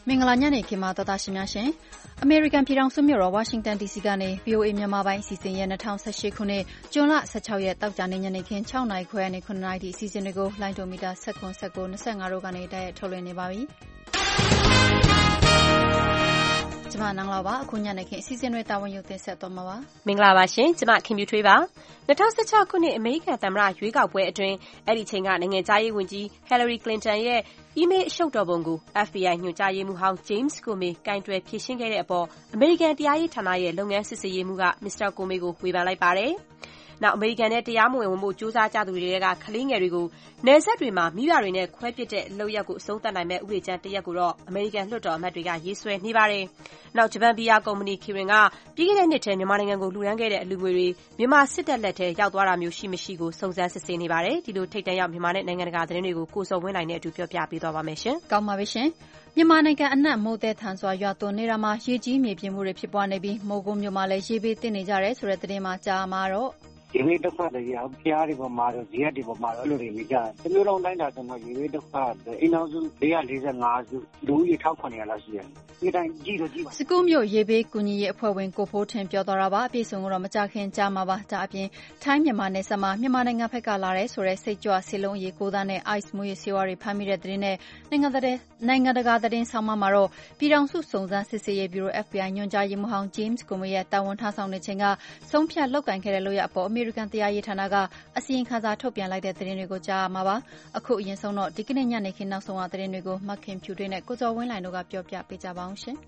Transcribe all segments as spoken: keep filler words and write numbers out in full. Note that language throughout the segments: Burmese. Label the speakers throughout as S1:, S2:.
S1: မင်္ဂလာညနေခင်းမှာတော်သားရှင်များရှင်အမေရိကန်ပြည်ထောင်စုမြို့တော်ဝါရှင်တန် ဒီ စီ ကနေ ဗီ အို အေ မြန်မာပိုင်းအစီအစဉ်ရဲ့၂၀၁၈ခုနှစ်ဇွန်လ၁၆ရက်တောက်ကြနေ့ညနေခင်း၆နာရီခွဲနဲ့၇နာရီထိအစီအစဉ်တွေကိုလိုင်းဒိုမီတာ၁၇ ၁၉ ၂၅တို့ကနေတိုက်ရိုက်ထုတ်လွှင့်နေပါပြီ။ကျမနန်းလာပါအခုညနေခင်းအစီအစဉ်တွေတာဝန်ယူတင်ဆက်သွားမှာပါ
S2: ။မင်္ဂလာပါရှင်ကျမခင်ပြူထွေးပါ။၂၀၁၆ခုနှစ်အမေရိကန်သမ္မတရွေးကောက်ပွဲအတွင်းအဲ့ဒီချိန်ကနိုင်ငံခြားရေးဝန်ကြီး Hillary Clinton ရဲ့အီးမေးလ်အရှုပ်တော်ပုံကို အက်ဖ် ဘီ အိုင် ညွှန်ကြားရေးမှူးဟောင်း James Comey ကိုင်တွယ်ဖြေရှင်းခဲ့တဲ့အပေါ်အမေရိကန်တရားရေးဌာနရဲ့လုပ်ငန်းစစ်ဆေးရေးမှူးက မစ္စတာ Comey ကိုဝေဖန်လိုက်ပါတယ်။နောက်အမေရိကန်နဲ့တရားမဝင်ဝင်ဖို့ကြိုးစားကြသူတွေကကလေးငယ်တွေကိုနယ်စပ်တွေမှာမိဘတွေနဲ့ခွဲပစ်တဲ့လုပ်ရက်ကိုအဆုံးသတ်နိုင်မဲ့ဥပဒေကြမ်းတစ်ရပ်ကိုတော့အမေရိကန်လွှတ်တော်အမတ်တွေကရေးဆွဲနေပါတယ်။နောက်ဂျပန်ဘီယာကုမ္ပဏီ Kirin ကပြီးခဲ့တဲ့နှစ်ထဲမြန်မာနိုင်ငံကိုလှူဒန်းခဲ့တဲ့အလှူငွေတွေမြန်မာစစ်တပ်လက်ထဲရောက်သွားတာမျိုးရှိမရှိကိုစုံစမ်းစစ်ဆေးနေပါတယ်။ဒီလိုထိပ်တန်းရောက်မြန်မာနဲ့နိုင်ငံတကာသတင်းတွေကိုကိုစော်ဝင်းနိုင်နဲ့အတူပြောပြပေးသွားပါမယ်ရှင်
S1: ။ကောင်းပါပြီရှင်။မြန်မာနိုင်ငံအနှံ့မိုးသည်ထန်စွာရွာသွန်းနေတာမှာရေကြီးမြေပြင်းမှုတွေဖြစ်ပွားနေပြီးမိုးကုတ်မြို့မှာလည်းရေဘေးသင့်နေကြတယ်ဆိုတဲ့သတင်းမှကြားမှာတော့
S3: ရေဘေးဒုက္ခတွေရောဖျားတွေပေါ်မှာတော့ဇီရက်တွေပေါ်မှာတော့အဲ့လိုတွေနေကြတယ်။တမျိုးလုံးတိုင်းတာဆိုတော့ရေဘေးဒုက္ခအိမ်အောင်စု၄၄၅စုလူဦးရေ၁၇၀၀လောက်ရှိတယ်။ဒီတိုင်းကြည့်တော့ကြည့်ပါ
S1: စကူးမြို့ရေဘေးကူညီရေးအဖွဲ့ဝင်ကိုဖိုးထင်ပြောသွားတာပါအပြည့်စုံကတော့မကြခင်ကြားမှာပါဒါအပြင်ထိုင်းမြန်မာနယ်စပ်မှာမြန်မာနိုင်ငံဘက်ကလာတဲ့ဆိုတဲ့စိတ်ကြွဆေးလုံးရေကိုးသားနဲ့ ice မူရဆေးဝါးတွေဖမ်းမိတဲ့သတင်းနဲ့နိုင်ငံတဲ့နိုင်ငံတကာသတင်းဆောင်မှမှာတော့ပြည်ထောင်စုစုံစမ်းစစ်ဆေးရေးဘီရို အက်ဖ် ဘီ အိုင် ညွှန်ကြားရေးမှူးဟောင်း James Comey ရဲ့တာဝန်ထမ်းဆောင်နေချိန်ကဆုံးဖြတ်လုပ်ကိုင်ခဲ့တဲ့လို့ရအပေါ်အမေရိကန်တရားရေးဌာနကအစီရင်ခံစာထုတ်ပြန်လိုက်တဲ့သတင်းတွေကိုကြားရမှာပါအခုအရင်ဆုံးတော့ဒီကနေ့ညနေခင်းနောက်ဆုံးရသတင်းတွေကိုမခင်ဖြူတွေနဲ့ကိုကျော်ဝင်းလိုင်တို့ကပြောပြပေးကြပါအောင်ရှင်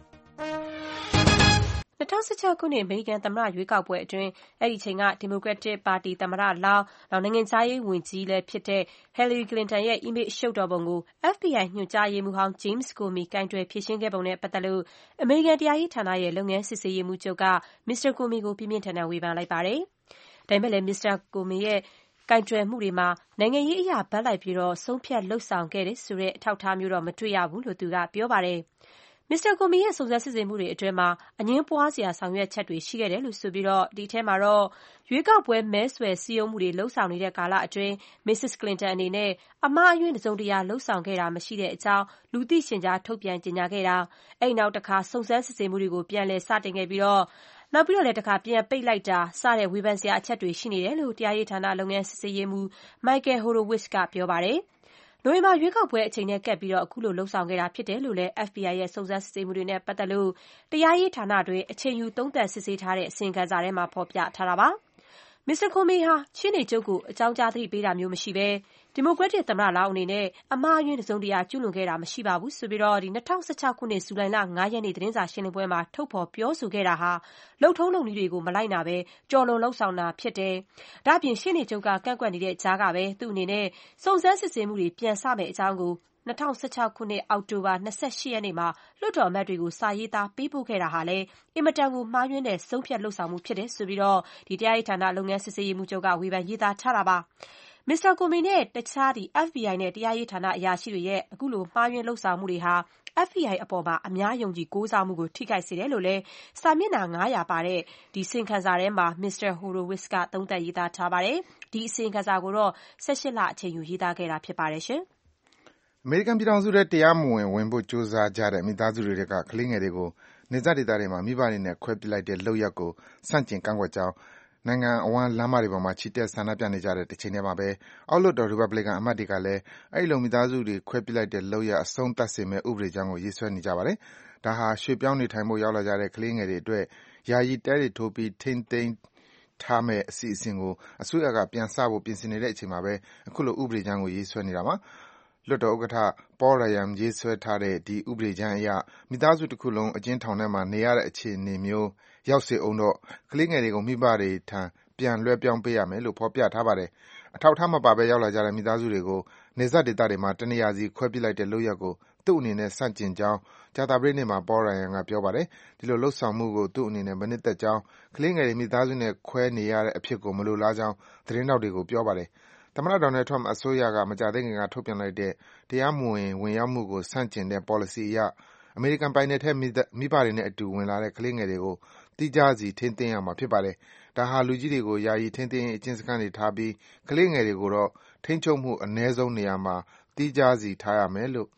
S2: ၂၀၁၆ခုနှစ်အမေရိကန်သမ္မတရွေးကောက်ပွဲအတွင်းအဲ့ဒီချိန်ကဒီမိုကရက်တစ်ပါတီသမ္မတလောင်းနောက်နိုင်ငံခြားရေးဝန်ကြီးလည်းဖြစ်တဲ့ Hillary Clinton ရဲ့အီးမေးလ်အရှုပ်တော်ပုံကို အက်ဖ် ဘီ အိုင် ညွှန်ကြားရေးမှူးဟောင်း James Comey ကိုင်တွယ်ဖြေရှင်းခဲ့ပုံနဲ့ပတ်သက်လို့အမေရိကန်တရားရေးဌာနရဲ့လုပ်ငန်းစစ်ဆေးရေးမှူးချုပ်ကမစ္စတာ Comey ကိုပြင်းပြင်းထန်ထန်ဝေဖန်လိုက်ပါတယ်။ဒါပေမဲ့လည်းမစ္စတာ Comey ရဲ့ကိုင်တွယ်မှုတွေမှာနိုင်ငံရေးအရာဘက်လိုက်ပြီးဆုံးဖြတ်လုပ်ဆောင်ခဲ့တယ်ဆိုတဲ့အထောက်အထားမျိုးတော့မတွေ့ရဘူးလို့သူကပြောပါတယ်။မစ္စတာ Comey ရဲ့စုံစမ်းစစ်ဆေးမှုတွေအတွင်းမှာအငြင်းပွားစရာဆောင်ရွက်ချက်တွေရှိခဲ့တယ်လို့ဆိုပြီးဒီထဲမှာတော့ရွေးကောက်ပွဲမဲဆွယ်စည်းရုံးမှုတွေလုပ်ဆောင်နေတဲ့ကာလအတွင်း မစ္စစ် Clinton အနေနဲ့အမှားအယွင်းတစုံတရာလုပ်ဆောင်ခဲ့တာမရှိတဲ့အကြောင်းလူသိရှင်ကြားထုတ်ပြန်ကြေညာခဲ့တာအဲ့နောက်တစ်ခါစုံစမ်းစစ်ဆေးမှုတွေကိုပြန်လည်စတင်ခဲ့ပြီးတော့နောက်ပြီးတော့လည်းတစ်ခါပြန်ပိတ်လိုက်တာစတဲ့ဝေဖန်စရာအချက်တွေရှိနေတယ်လို့တရားရေးဌာနလုပ်ငန်းစစ်ဆေးရေးမှူး Michael Horowitz ကပြောပါတယ်။နိုဝင်ဘာရွေးကောက်ပွဲအချိန်နဲ့ကပ်ပြီးတော့အခုလိုလှုပ်ဆောင်ခဲ့တာဖြစ်တယ်လို့လည်း အက်ဖ် ဘီ အိုင် ရဲ့စုံစမ်းစစ်ဆေးမှုတွေနဲ့ပတ်သက်လို့တရားရေးဌာနတွင်အချိန်ယူသုံးသပ်စစ်ဆေးထားတဲ့အစီရင်ခံစာထဲမှာဖော်ပြထားတာပါ။မစ္စတာ Comey ဟာရှင်းနေချုပ်ကိုအကြောင်းကြားသတိပေးတာမျိုးမရှိဘဲဒီမိုကရက်တစ်သမ္မတလောင်းအနေနဲ့အမှားအယွင်းတစုံတရာကျူးလွန်ခဲ့တာမရှိပါဘူးဆိုပြီးတော့ဒီ၂၀၁၆ခုနှစ်ဇူလိုင်လ၅ရက်နေ့သတင်းစာရှင်းလင်းပွဲမှာထုတ်ဖော်ပြောဆိုခဲ့တာဟာလုပ်ထုံးလုပ်နည်းတွေကိုမလိုက်နာပဲကြော်လွန်လှုပ်ဆောင်တာဖြစ်တယ်။ဒါ့အပြင်ရှင်းနေချုပ်ကကန့်ကွက်နေတဲ့ကြားကပဲသူ့အနေနဲ့စုံစမ်းစစ်ဆေးမှုတွေပြန်စမယ့်အကြောင်းကို၂၀၁၆ခုနှစ်အောက်တိုဘာ၂၈ရက်နေ့မှာလွှတ်တော်အမတ်တွေကိုစာရေးသားပေးပို့ခဲ့တာဟာလည်းအင်မတန်ကိုမှားယွင်းတဲ့ဆုံးဖြတ်လုပ်ဆောင်မှုဖြစ်တယ်ဆိုပြီးတော့ဒီတရားရေးဌာနလုပ်ငန်းစစ်ဆေးရေးမှူးချုပ်ကဝေဖန်ရေးသားထားတာပါ။မစ္စတာ Comey နဲ့တခြားဒီ အက်ဖ် ဘီ အိုင် နဲ့တရားရေးဌာနအရာရှိတွေရဲ့အခုလိုမှားယွင်းလုပ်ဆောင်မှုတွေဟာ အက်ဖ် ဘီ အိုင် အပေါ်မှာအများယုံကြည်ကိုးစားမှုကိုထိခိုက်စေတယ်လို့လည်းစာမျက်နှာ၅၀၀ပါတဲ့ဒီအစီရင်ခံစာထဲမှာမစ္စတာ Horowitz ကသုံးသပ်ရေးသားထားပါတယ်။ဒီအစီရင်ခံစာကိုတော့၁၈လအချိန်ယူရေးသားခဲ့တာဖြစ်ပါတယ်ရှင်။
S4: အမေရိကန်ပြည်ထောင်စုထဲတရားမဝင်ဝင်ဖို့ကြိုးစားကြတဲ့မိသားစုတွေကကလေးငယ်တွေကိုနယ်စပ်ဒေသတွေမှာမိဘတွေနဲ့ခွဲပစ်လိုက်တဲ့လုပ်ရပ်ကိုဆန့်ကျင်ကန့်ကွက်ကြောင်းနိုင်ငံအဝန်းလမ်းမတွေပေါ်မှာချီတက်ဆန္ဒပြနေကြတဲ့တစ်ချိန်တည်းမှာပဲအောက်လွှတ်တော်ရီပတ်ဘလီကန်အမတ်တွေကလည်းအဲဒီလိုမိသားစုတွေခွဲပစ်လိုက်တဲ့လုပ်ရပ်အဆုံးသတ်စေမယ့်ဥပဒေကြမ်းကိုရေးဆွဲနေကြပါတယ်။ဒါဟာရွှေ့ပြောင်းနေထိုင်ဖို့ရောက်လာကြတဲ့ကလေးငယ်တွေအတွက်ယာယီတဲတွေထိုးပြီးထိန်းသိမ်းထားမယ့်အစီအစဉ်ကိုအစိုးရကပြန်စဖို့ပြင်ဆင်နေတဲ့အချိန်မှာပဲအခုလိုဥပဒေကြမ်းကိုရေးဆွဲနေတာပါ။လွှတ်တော်ဥက္ကဋ္ဌ Paul Ryan ရေးဆွဲထားတဲ့ဒီဥပဒေကြမ်းအရမိသားစုတစ်ခုလုံးအကျဉ်းထောင်ထဲမှာနေရတဲ့အခြေအနေမျိုးရောက်စေအောင်တော့ကလေးငယ်တွေကိုမိဘတွေထံပြန်လွှဲပြောင်းပေးရမယ်လို့ဖော်ပြထားပါတယ်။အထောက်အထားမပါဘဲရောက်လာကြတဲ့မိသားစုတွေကိုနယ်စပ်ဒေသတွေမှာတနေရာစီခွဲပစ်လိုက်တဲ့လုပ်ရပ်ကိုသူ့အနေနဲ့ဆန့်ကျင်ကြောင်းကြာသပတေးနေ့မှာ Paul Ryan ကပြောပါတယ်။ဒီလိုလုပ်ဆောင်မှုကိုသူ့အနေနဲ့မနှစ်သက်ကြောင်းကလေးငယ်တွေမိသားစုနဲ့ခွဲနေရတဲ့အဖြစ်ကိုမလိုလားကြောင်းသတင်းထောက်တွေကိုပြောပါတယ်။သမ္မတ Donald Trump အစိုးရကမကြာသေးခင်ကထုတ်ပြန်လိုက်တဲ့တရားမဝင်ဝင်ရောက်မှုကိုဆန့်ကျင်တဲ့ policy အရအမေရိကန်ပိုင်နက်ထဲမိဘတွေနဲ့အတူဝင်လာတဲ့ကလေးငယ်တွေကိုသီးခြားစီထိန်းသိမ်းရမှာဖြစ်ပါတယ်။ဒါဟာလူကြီးတွေကိုယာယီထိန်းသိမ်းရေးအကျဉ်းစခန်းတွေထားပြီးကလေးငယ်တွေကိုတော့ထိန်းချုပ်မှုအနည်းဆုံးနေရာမှာသီးခြားစီထားရမယ်လို့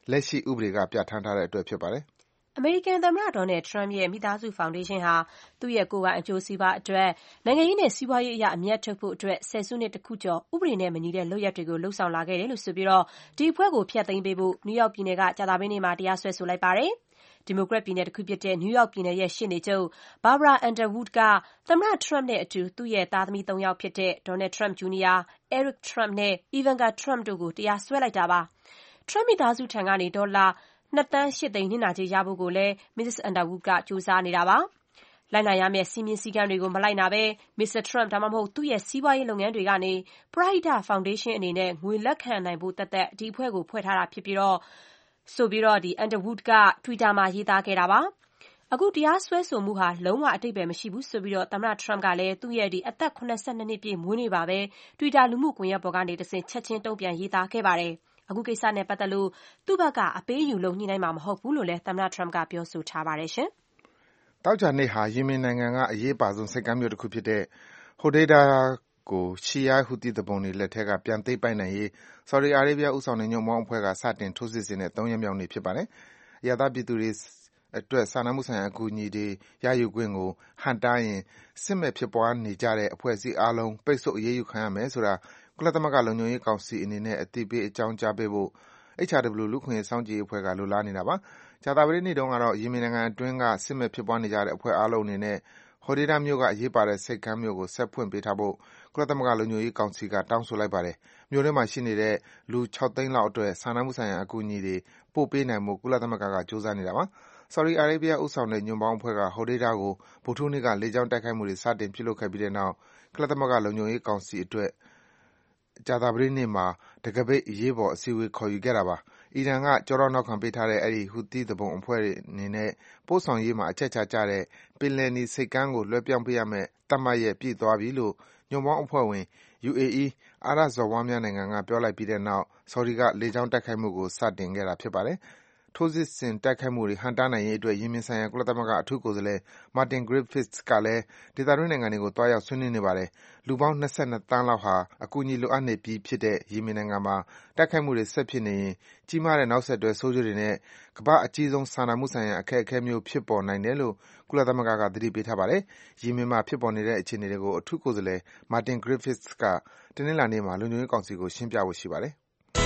S4: လက်ရှိဥပဒေကပြဋ္ဌာန်းထားတဲ့အတွက်ဖြစ်ပါတယ်
S2: ။အမေရိကန်သမ္မတ Donald Trump ရဲ့မိသားစုဖောင်ဒေးရှင်းဟာသူ့ရဲ့ကိုယ်ပိုင်အကျိုးစီးပွားအတွက်နိုင်ငံရေးနဲ့စီးပွားရေးအရအမြတ်ထုတ်ဖို့အတွက်ဆယ်စုနှစ်တခုကျော်ဥပဒေနဲ့မညီတဲ့လုပ်ရပ်တွေကိုလှုံ့ဆော်လာခဲ့တယ်လို့ဆိုပြီးဒီအဖွဲ့ကိုဖျက်သိမ်းပေးဖို့နယူးယောက်ပြည်နယ်ကကြာသပတေးနေ့မှာတရားစွဲဆိုလိုက်ပါတယ်။ဒီမိုကရက်ပြည်နယ်တခုဖြစ်တဲ့နယူးယောက်ပြည်နယ်ရဲ့ရှေ့နေချုပ် Barbara Underwood ကသမ္မတ Trump နဲ့အတူသူ့ရဲ့သားသမီးသုံးယောက်ဖြစ်တဲ့ Donald Trump ဂျူနီယာ Eric Trump နဲ့ Ivanka Trump တို့ကိုတရားစွဲလိုက်တာပါ။ Trump မိသားစုထံကနေဒေါ်လာနှစ်သန်းရှစ်သိန်းနစ်နာကြေးရဖို့ကိုလည်း မစ္စစ် Underwood ကကြိုးစားနေတာပါ။လိုက်နာရမယ့်စည်းမျဉ်းစည်းကမ်းတွေကိုမလိုက်နာဘဲ မစ္စတာ Trump ဒါမှမဟုတ်သူ့ရဲ့စီးပွားရေးလုပ်ငန်းတွေကနေပရဟိတဖောင်ဒေးရှင်းအနေနဲ့ငွေလက်ခံနိုင်ဖို့သက်သက်ဒီအဖွဲ့ကိုဖွဲ့ထားတာဖြစ်ပြီးဆိုပြီးတော့ Underwood က Twitter မှာရေးသားခဲ့တာပါ။အခုတရားစွဲဆိုမှုဟာလုံးဝအဓိပ္ပါယ်မရှိဘူးဆိုပြီးသမ္မတ Trump ကလည်းသူ့ရဲ့အသက်၇၂နှစ်ပြည့်မွေးနေ့ပါပဲ Twitter လူမှုကွန်ရက်ပေါ်ကနေတဆင့်ချက်ချင်းတုံ့ပြန်ရေးသားခဲ့ပါတယ်။အခုကိစ္စနဲ့ပတ်သက်လို့သူ့ဘက်ကအပေးအယူလုပ်ညှိနှိုင်းမှာမဟုတ်ဘူးလို့လည်းသမ္မတ Trump ကပြောဆိုထားပါတယ်ရှင်
S4: ။သောကြာနေ့ဟာယီမင်နိုင်ငံကအရေးပါဆုံးဆိပ်ကမ်းမြို့တခုဖြစ်တဲ့ Hodeidah ကိုရှီယာဟူသီသူပုန်တွေလက်ထဲကပြန်သိမ်းပိုက်နိုင်ရေးဆော်ဒီအာရေးဗျဦးဆောင်တဲ့ညွန့်ပေါင်းအဖွဲ့ကစတင်ထိုးစစ်ဆင်တဲ့သုံးရက်မြောက်နေ့ဖြစ်ပါတယ်။အရပ်သားပြည်သူတွေအတွက်စာနာမှုဆိုင်ရာအကူအညီတွေရယူခွင့်ကိုဟန့်တားရင်စစ်မဲ့ဖြစ်ပွားနေကြတဲ့အဖွဲ့အစည်းအားလုံးပိတ်ဆို့အရေးယူခံရမယ်ဆိုတာကုလသမဂ္ဂလုံခြုံရေးကောင်စီအနေနဲ့အသိပေးအကြောင်းကြားပေးဖို့ H R W လူ့အခွင့်အရေးစောင့်ကြည့်ရေးအဖွဲ့ကလိုလားနေတာပါ။ကြာသပတေးနေ့တုန်းကတော့ယီမင်နိုင်ငံအတွင်းကစစ်မဲ့ဖြစ်ပွားနေကြတဲ့အဖွဲ့အားလုံးအနေနဲ့ Hodeidah မြို့ကအရေးပါတဲ့ဆိပ်ကမ်းမြို့ကိုဆက်ဖွင့်ပေးထားဖို့ကုလသမဂ္ဂလုံခြုံရေးကောင်စီကတောင်းဆိုလိုက်ပါတယ်။မြို့ထဲမှာရှိနေတဲ့လူခြောက်သိန်းလောက်အတွက်စာနာမှုဆိုင်ရာအကူအညီတွေပို့ပေးနိုင်ဖို့ကုလသမဂ္ဂကကြိုးစားနေတာပါ။ဆော်ဒီအာရေးဗျဦးဆောင်တဲ့ညွန့်ပေါင်းအဖွဲ့က Hodeidah ကိုဗုဒ္ဓဟူးနေ့ကလေကြောင်းတိုက်ခိုက်မှုတွေစတင်ပြုလုပ်ခဲ့ပြီးတဲ့နောက်ကုလသမဂ္ဂလုံခြုံရေးကောင်စီအတွက်ကြာသပတေးနေ့မှာတံခါးပိတ်အရေးပေါ်အစည်းအဝေးခေါ်ယူခဲ့တာပါ။အီရန်ကကျောထောက်နောက်ခံပေးထားတဲ့အဲဒီဟူသီသူပုန်အဖွဲ့အနေနဲ့ပို့ဆောင်ရေးမှာအချက်အခြာကျတဲ့ပင်လယ်နီဆိပ်ကမ်းကိုလွှဲပြောင်းပေးရမယ့်သတ်မှတ်ရက်ပြည့်သွားပြီလို့ညွန့်ပေါင်းအဖွဲ့ဝင် ယူ အေ အီး အာရပ်စော်ဘွားများနိုင်ငံကပြောလိုက်ပြီးတဲ့နောက်ဆော်ဒီကလေကြောင်းတိုက်ခိုက်မှုကိုစတင်ခဲ့တာဖြစ်ပါတယ်။ထိုးစစ်ဆင်တိုက်ခိုက်မှုတွေဟန့်တားနိုင်ရေးအတွက်ယီမင်ဆိုင်ရာကုလသမဂ္ဂအထူးကိုယ်စားလှယ် Martin Griffiths ကလည်းဒေသတွင်းနိုင်ငံတွေကိုသွားရောက်ဆွေးနွေးနေပါတယ်။လူပေါင်း၂၂သန်းလောက်ဟာအကူအညီလိုအပ်နေပြီးဖြစ်တဲ့ယီမင်နိုင်ငံမှာတိုက်ခိုက်မှုတွေဆက်ဖြစ်နေရင်ကြီးမားတဲ့နောက်ဆက်တွဲဆိုးကျိုးတွေနဲ့ကမ္ဘာ့အကြီးဆုံးစာနာမှုဆိုင်ရာအခက်အခဲမျိုးဖြစ်ပေါ်နိုင်တယ်လို့ကုလသမဂ္ဂကသတိပေးထားပါတယ်။ယီမင်မှာဖြစ်ပေါ်နေတဲ့အခြေအနေတွေကိုအထူးကိုယ်စားလှယ် Martin Griffiths ကတနင်္လာနေ့မှာလုံခြုံရေးကောင်စီကိုရှင်းပြဖို့ရှိပါတယ်။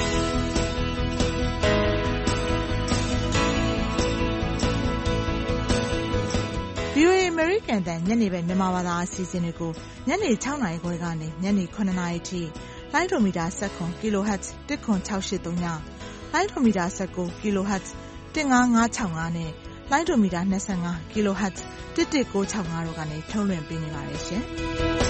S5: ဗွီအိုအေ အမေရိကန်အသံညနေဘက်မြန်မာဘာသာအစီအစဉ်တွေကိုညနေ၆နာရီခွဲကနေညနေ၇နာရီထိလိုင်းဒိုမီတာ၁၇ kHz ၁၇၆၈၃ညလိုင်းဒိုမီတာ၁၉ kHz ၁၅၅၆၅နဲ့လိုင်းဒိုမီတာ၂၅ kHz ၁၁၉၆၅တို့ကနေထုတ်လွှင့်ပေးနေပါတယ်ရှင်။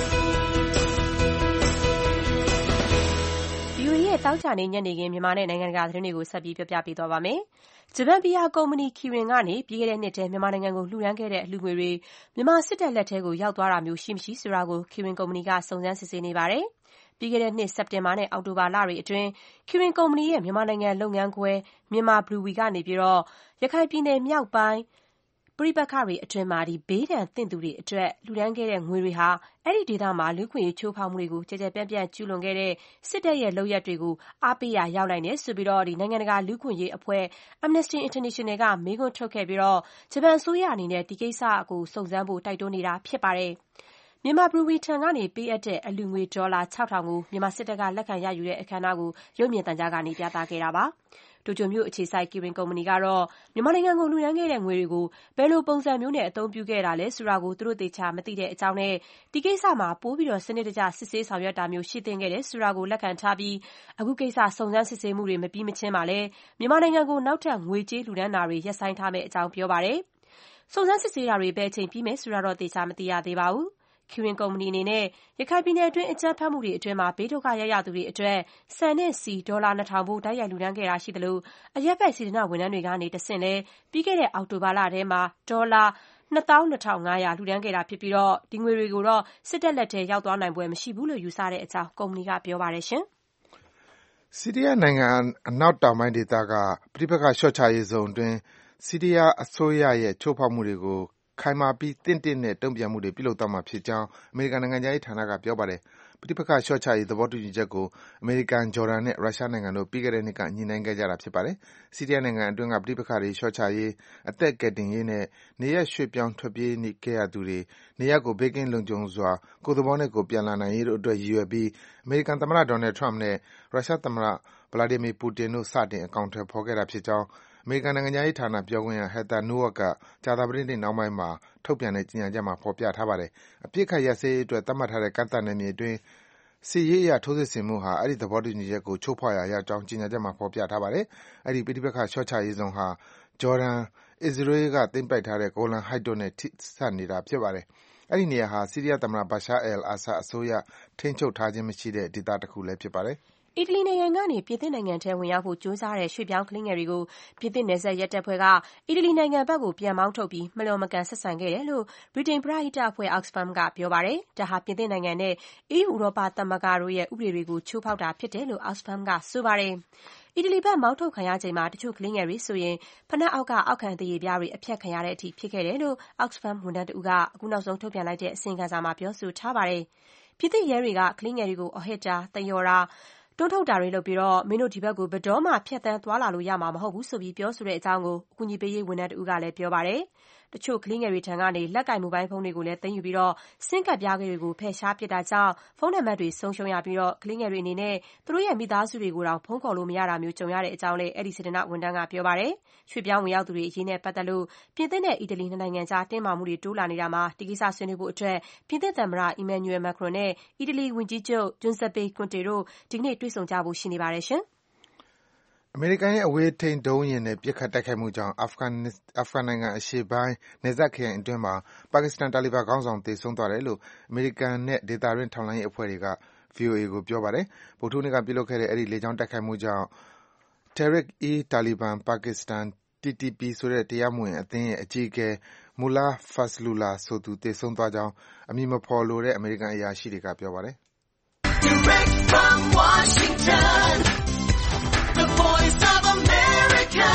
S2: ဗွီအိုအေရဲ့တောက်ကြနေညနေခင်းမြန်မာနဲ့နိုင်ငံတကာသတင်းတွေကိုဆက်ပြီးပြောပြပေးသွားပါမယ်။ဂျပန်ဘီယာကုမ္ပဏီ Kirin ကနေပြီးခဲ့တဲ့နှစ်ထဲမြန်မာနိုင်ငံကိုလှူဒါန်းခဲ့တဲ့အလှူငွေတွေမြန်မာစစ်တပ်လက်ထဲကိုရောက်သွားတာမျိုးရှိမရှိဆိုတာကို Kirin ကုမ္ပဏီကစုံစမ်းစစ်ဆေးနေပါတယ်။ပြီးခဲ့တဲ့နှစ်စက်တင်ဘာနဲ့အောက်တိုဘာလတွေအတွင်း Kirin ကုမ္ပဏီရဲ့မြန်မာနိုင်ငံလုပ်ငန်းခွဲ Myanmar Brewery ကနေပြီးတော့ရခိုင်ပြည်နယ်မြောက်ပိုင်းပဋိပက္ခတွေအတွင်းမှာဒီဘေးဒဏ်သင့်သူတွေအတွက်လှူဒါန်းခဲ့တဲ့ငွေတွေဟာအဲ့ဒီဒေသမှာလူ့ခွင့်ရေးချိုးဖောက်မှုတွေကိုကြည်ကြဲပြန့်ပြန့်ကျူးလွန်ခဲ့တဲ့စစ်တပ်ရဲ့လုပ်ရက်တွေကိုအားပေးရာရောက်နိုင်တယ်ဆိုပြီးတော့ဒီနိုင်ငံတကာလူ့ခွင့်ရေးအဖွဲ့ Amnesty International ကမေးခွန်းထုတ်ခဲ့ပြီးတော့ဂျပန်အစိုးရအနေနဲ့ဒီကိစ္စကိုစုံစမ်းဖို့တိုက်တွန်းနေတာဖြစ်ပါတယ်။မြန်မာ Brewery ထံကနေပေးအပ်တဲ့အလှူငွေဒေါ်လာခြောက်ထောင်ကိုမြန်မာစစ်တပ်ကလက်ခံရယူတဲ့အခမ်းအနားကိုရုပ်မြင်သံကြားကနေပြသခဲ့တာပါ။တိုကျိုမြို့အခြေစိုက် Kirin ကုမ္ပဏီကတော့မြန်မာနိုင်ငံကိုလှူဒါန်းခဲ့တဲ့ငွေတွေကိုဘယ်လိုပုံစံမျိုးနဲ့အသုံးပြုခဲ့တာလဲဆိုတာကိုသူတို့သေချာမသိတဲ့အကြောင်းနဲ့ဒီကိစ္စမှာပိုပြီးတော့စနစ်တကျစစ်ဆေးဆောင်ရွက်တာမျိုးရှိသင့်ခဲ့တယ်ဆိုတာကိုလက်ခံထားပြီးအခုကိစ္စစုံစမ်းစစ်ဆေးမှုတွေမပြီးမချင်းမှာလဲမြန်မာနိုင်ငံကိုနောက်ထပ်ငွေကြေးလှူဒါန်းတာတွေရပ်ဆိုင်းထားမယ့်အကြောင်းပြောပါတယ်။စုံစမ်းစစ်ဆေးတာတွေဘယ်အချိန်ပြီးမယ်ဆိုတာတော့သေချာမသိရသေးပါဘူး။ Kirin ကုမ္ပဏီအနေနဲ့ရခိုင်ပြည်နယ်အတွင်းအကြမ်းဖက်မှုတွေအတွင်းမှာဘေးဒုက္ခရောက်ရသူတွေအတွက်ဆန်နဲ့ဆီဒေါ်လာနှစ်ထောင်ဖိုးတိုက်ရိုက်လှူဒါန်းခဲ့တာရှိသလိုအရပ်ဘက်စေတနာ့ဝန်ထမ်းတွေကနေတဆင့်လဲပြီးခဲ့တဲ့အောက်တိုဘာလထဲမှာဒေါ်လာနှစ်သောင်းနှစ်ထောင်ငါးရာလှူဒါန်းခဲ့တာဖြစ်ပြီးတော့ဒီငွေတွေကိုတော့စစ်တပ်လက်ထဲရောက်သွားနိုင်ပွဲမရှိဘူးလို့ယူဆတဲ့အကြောင်းကုမ္ပဏီကပြောပါတယ်ရှင်
S4: ။ဆီးရီးယားနိုင်ငံအနောက်တောင်ပိုင်းဒေသကပဋိပက္ခလျှော့ချရေးဇုံအတွင်းဆီးရီးယားအစိုးရရဲ့ချိုးဖောက်မှုတွေကိုခိုင်မာပြီးတင့်တင့်တဲ့တုံ့ပြန်မှုတွေပြုလုပ်သွားမှာဖြစ်ကြောင်းအမေရိကန်နိုင်ငံခြားရေးဌာနကပြောပါတယ်။ပဋိပက္ခလျှော့ချရေးသဘောတူညီချက်ကိုအမေရိကန်၊ဂျော်ဒန်နဲ့ရုရှားနိုင်ငံတို့ပြီးခဲ့တဲ့နှစ်ကညှိနှိုင်းခဲ့ကြတာဖြစ်ပါတယ်။ဆီးရီးယားနိုင်ငံအတွင်းကပဋိပက္ခတွေလျှော့ချရေး၊အသက်ကယ်တင်ရေးနဲ့နေရပ်ရွှေ့ပြောင်းထွက်ပြေးခဲ့ရသူတွေနေရပ်ကိုဘေးကင်းလုံခြုံစွာကိုယ့်သဘောနဲ့ကိုယ်ပြန်လာနိုင်ရေးတို့အတွက်ရည်ရွယ်ပြီးအမေရိကန်သမ္မတ Donald Trump နဲ့ရုရှားသမ္မတ Vladimir Putin တို့စတင်အကောင်အထည်ဖော်ခဲ့တာဖြစ်ကြောင်းအမေရိကန်နိုင်ငံခြားရေးဌာနပြောခွင့်ရ Heather Nauert ကကြာသပတေးနေ့နှောင်းပိုင်းမှာထုတ်ပြန်တဲ့ကြေညာချက်မှာဖော်ပြထားပါတယ်။အပစ်အခတ်ရပ်စဲရေးအတွက်သတ်မှတ်ထားတဲ့ကန့်သတ်နယ်မြေအတွင်းစစ်ရေးအရထိုးစစ်ဆင်မှုဟာအဲဒီသဘောတူညီချက်ကိုချိုးဖောက်ရာရောက်ကြောင်းကြေညာချက်မှာဖော်ပြထားပါတယ်။အဲဒီပဋိပက္ခလျှော့ချရေးဇုန်ဟာဂျော်ဒန်၊အစ္စရေးကသိမ်းပိုက်ထားတဲ့ Golan Heights တို့နဲ့ထိစပ်နေတာဖြစ်ပါတယ်။အဲဒီနေရာဟာဆီးရီးယားသမ္မတ Bashar al-Assad အစိုးရထိန်းချုပ်ထားခြင်းမရှိတဲ့ဒေသတခုလည်းဖြစ်ပါတယ်။
S2: အီတလီနိုင်ငံကနေပြင်သစ်နိုင်ငံထဲဝင်ရောက်ဖို့ကြိုးစားတဲ့ရွှေ့ပြောင်းကလေးငယ်တွေကိုပြင်သစ်နယ်စပ်ရဲတပ်ဖွဲ့ကအီတလီနိုင်ငံဘက်ကိုပြန်မောင်းထုတ်ပြီးမလျော်မကန်ဆက်ဆံခဲ့တယ်လို့ဗြိတိန်ပရဟိတအဖွဲ့ Oxfam ကပြောပါတယ်။ဒါဟာပြင်သစ်နိုင်ငံနဲ့ အီးယူဥရောပသမဂ္ဂတို့ရဲ့ဥပဒေတွေကိုချိုးဖောက်တာဖြစ်တယ်လို့ Oxfam ကဆိုပါတယ်။အီတလီဘက်မောင်းထုတ်ခံရချိန်မှာတချို့ကလေးငယ်တွေဆိုရင်ဖိနပ်အောက်ကအောက်ခံသရေပြားတွေအဖြတ်ခံရတဲ့အထိဖြစ်ခဲ့တယ်လို့ Oxfam ဝန်ထမ်းတဦးကအခုနောက်ဆုံးထုတ်ပြန်လိုက်တဲ့အစီရင်ခံစာမှာပြောဆိုထားပါတယ်။ပြင်သစ်ရဲတွေကကလေးငယ်တွေကိုအော်ဟစ်တာ၊သရော်တာတွန်းထုတ်တာတွေလုပ်ပြီးမင်းတို့ဒီဘက်ကိုဘယ်တော့မှဖြတ်သန်းသွားလာလို့ရမှာမဟုတ်ဘူးဆိုပြီးပြောဆိုတဲ့အကြောင်းကိုအကူအညီပေးရေးဝန်ထမ်းတဦးကလည်းပြောပါတယ်။တချို့ကလေးငယ်တွေထံကနေလက်ကိုင်မိုဘိုင်းဖုန်းတွေကိုလည်းသိမ်းယူပြီးဆင်းကပ်ပြားတွေကိုဖယ်ရှားပစ်တာကြောင့်ဖုန်းနံပါတ်တွေဆုံးရှုံးရပြီးကလေးငယ်တွေအနေနဲ့သူတို့ရဲ့မိသားစုတွေကိုတောင်ဖုန်းခေါ်လို့မရတာမျိုးကြုံရတဲ့အကြောင်းလည်းအဲဒီစေတနာ့ဝန်ထမ်းကပြောပါတယ်။ရွှေ့ပြောင်းဝင်ရောက်သူတွေအရေးနဲ့ပတ်သက်လို့ပြင်သစ်နဲ့အီတလီနှစ်နိုင်ငံကြားတင်းမာမှုတွေတိုးလာနေတာမှာဒီကိစ္စဆွေးနွေးဖို့အတွက်ပြင်သစ်သမ္မတ Emmanuel Macron နဲ့အီတလီဝန်ကြီးချုပ် Giuseppe Conte တို့ဒီကနေ့တွေ့ဆုံကြဖို့ရှိနေပါတယ်ရှင်။
S4: အမေရိကန်ရဲ့အဝေးထိန်းဒုံးယာဉ်နဲ့ပစ်ခတ်တိုက်ခိုက်မှုကြောင့်အာဖဂန်နိုင်ငံအရှေ့ပိုင်းနယ်စပ်ခရိုင်အတွင်းမှာပါကစ္စတန်တာလီဘန်ခေါင်းဆောင်သေဆုံးသွားတယ်လို့အမေရိကန်နဲ့ဒေသတွင်းထောက်လှမ်းရေးအဖွဲ့တွေက ဗွီအိုအေ ကိုပြောပါတယ်။ဗုဒ္ဓဟူးနေ့ကပြုလုပ်ခဲ့တဲ့အဲဒီလေကြောင်းတိုက်ခိုက်မှုကြောင့် Tehreek-e-Taliban Pakistan T T P ဆိုတဲ့တရားမဝင်အသင်းရဲ့အကြီးအကဲ Mullah Fazlullah ဆိုသူသေဆုံးသွားကြောင်းအမည်မဖော်လိုတဲ့အမေရိကန်အရာရှိတွေကပြောပါတယ်။ Direct from Washington The Voice of America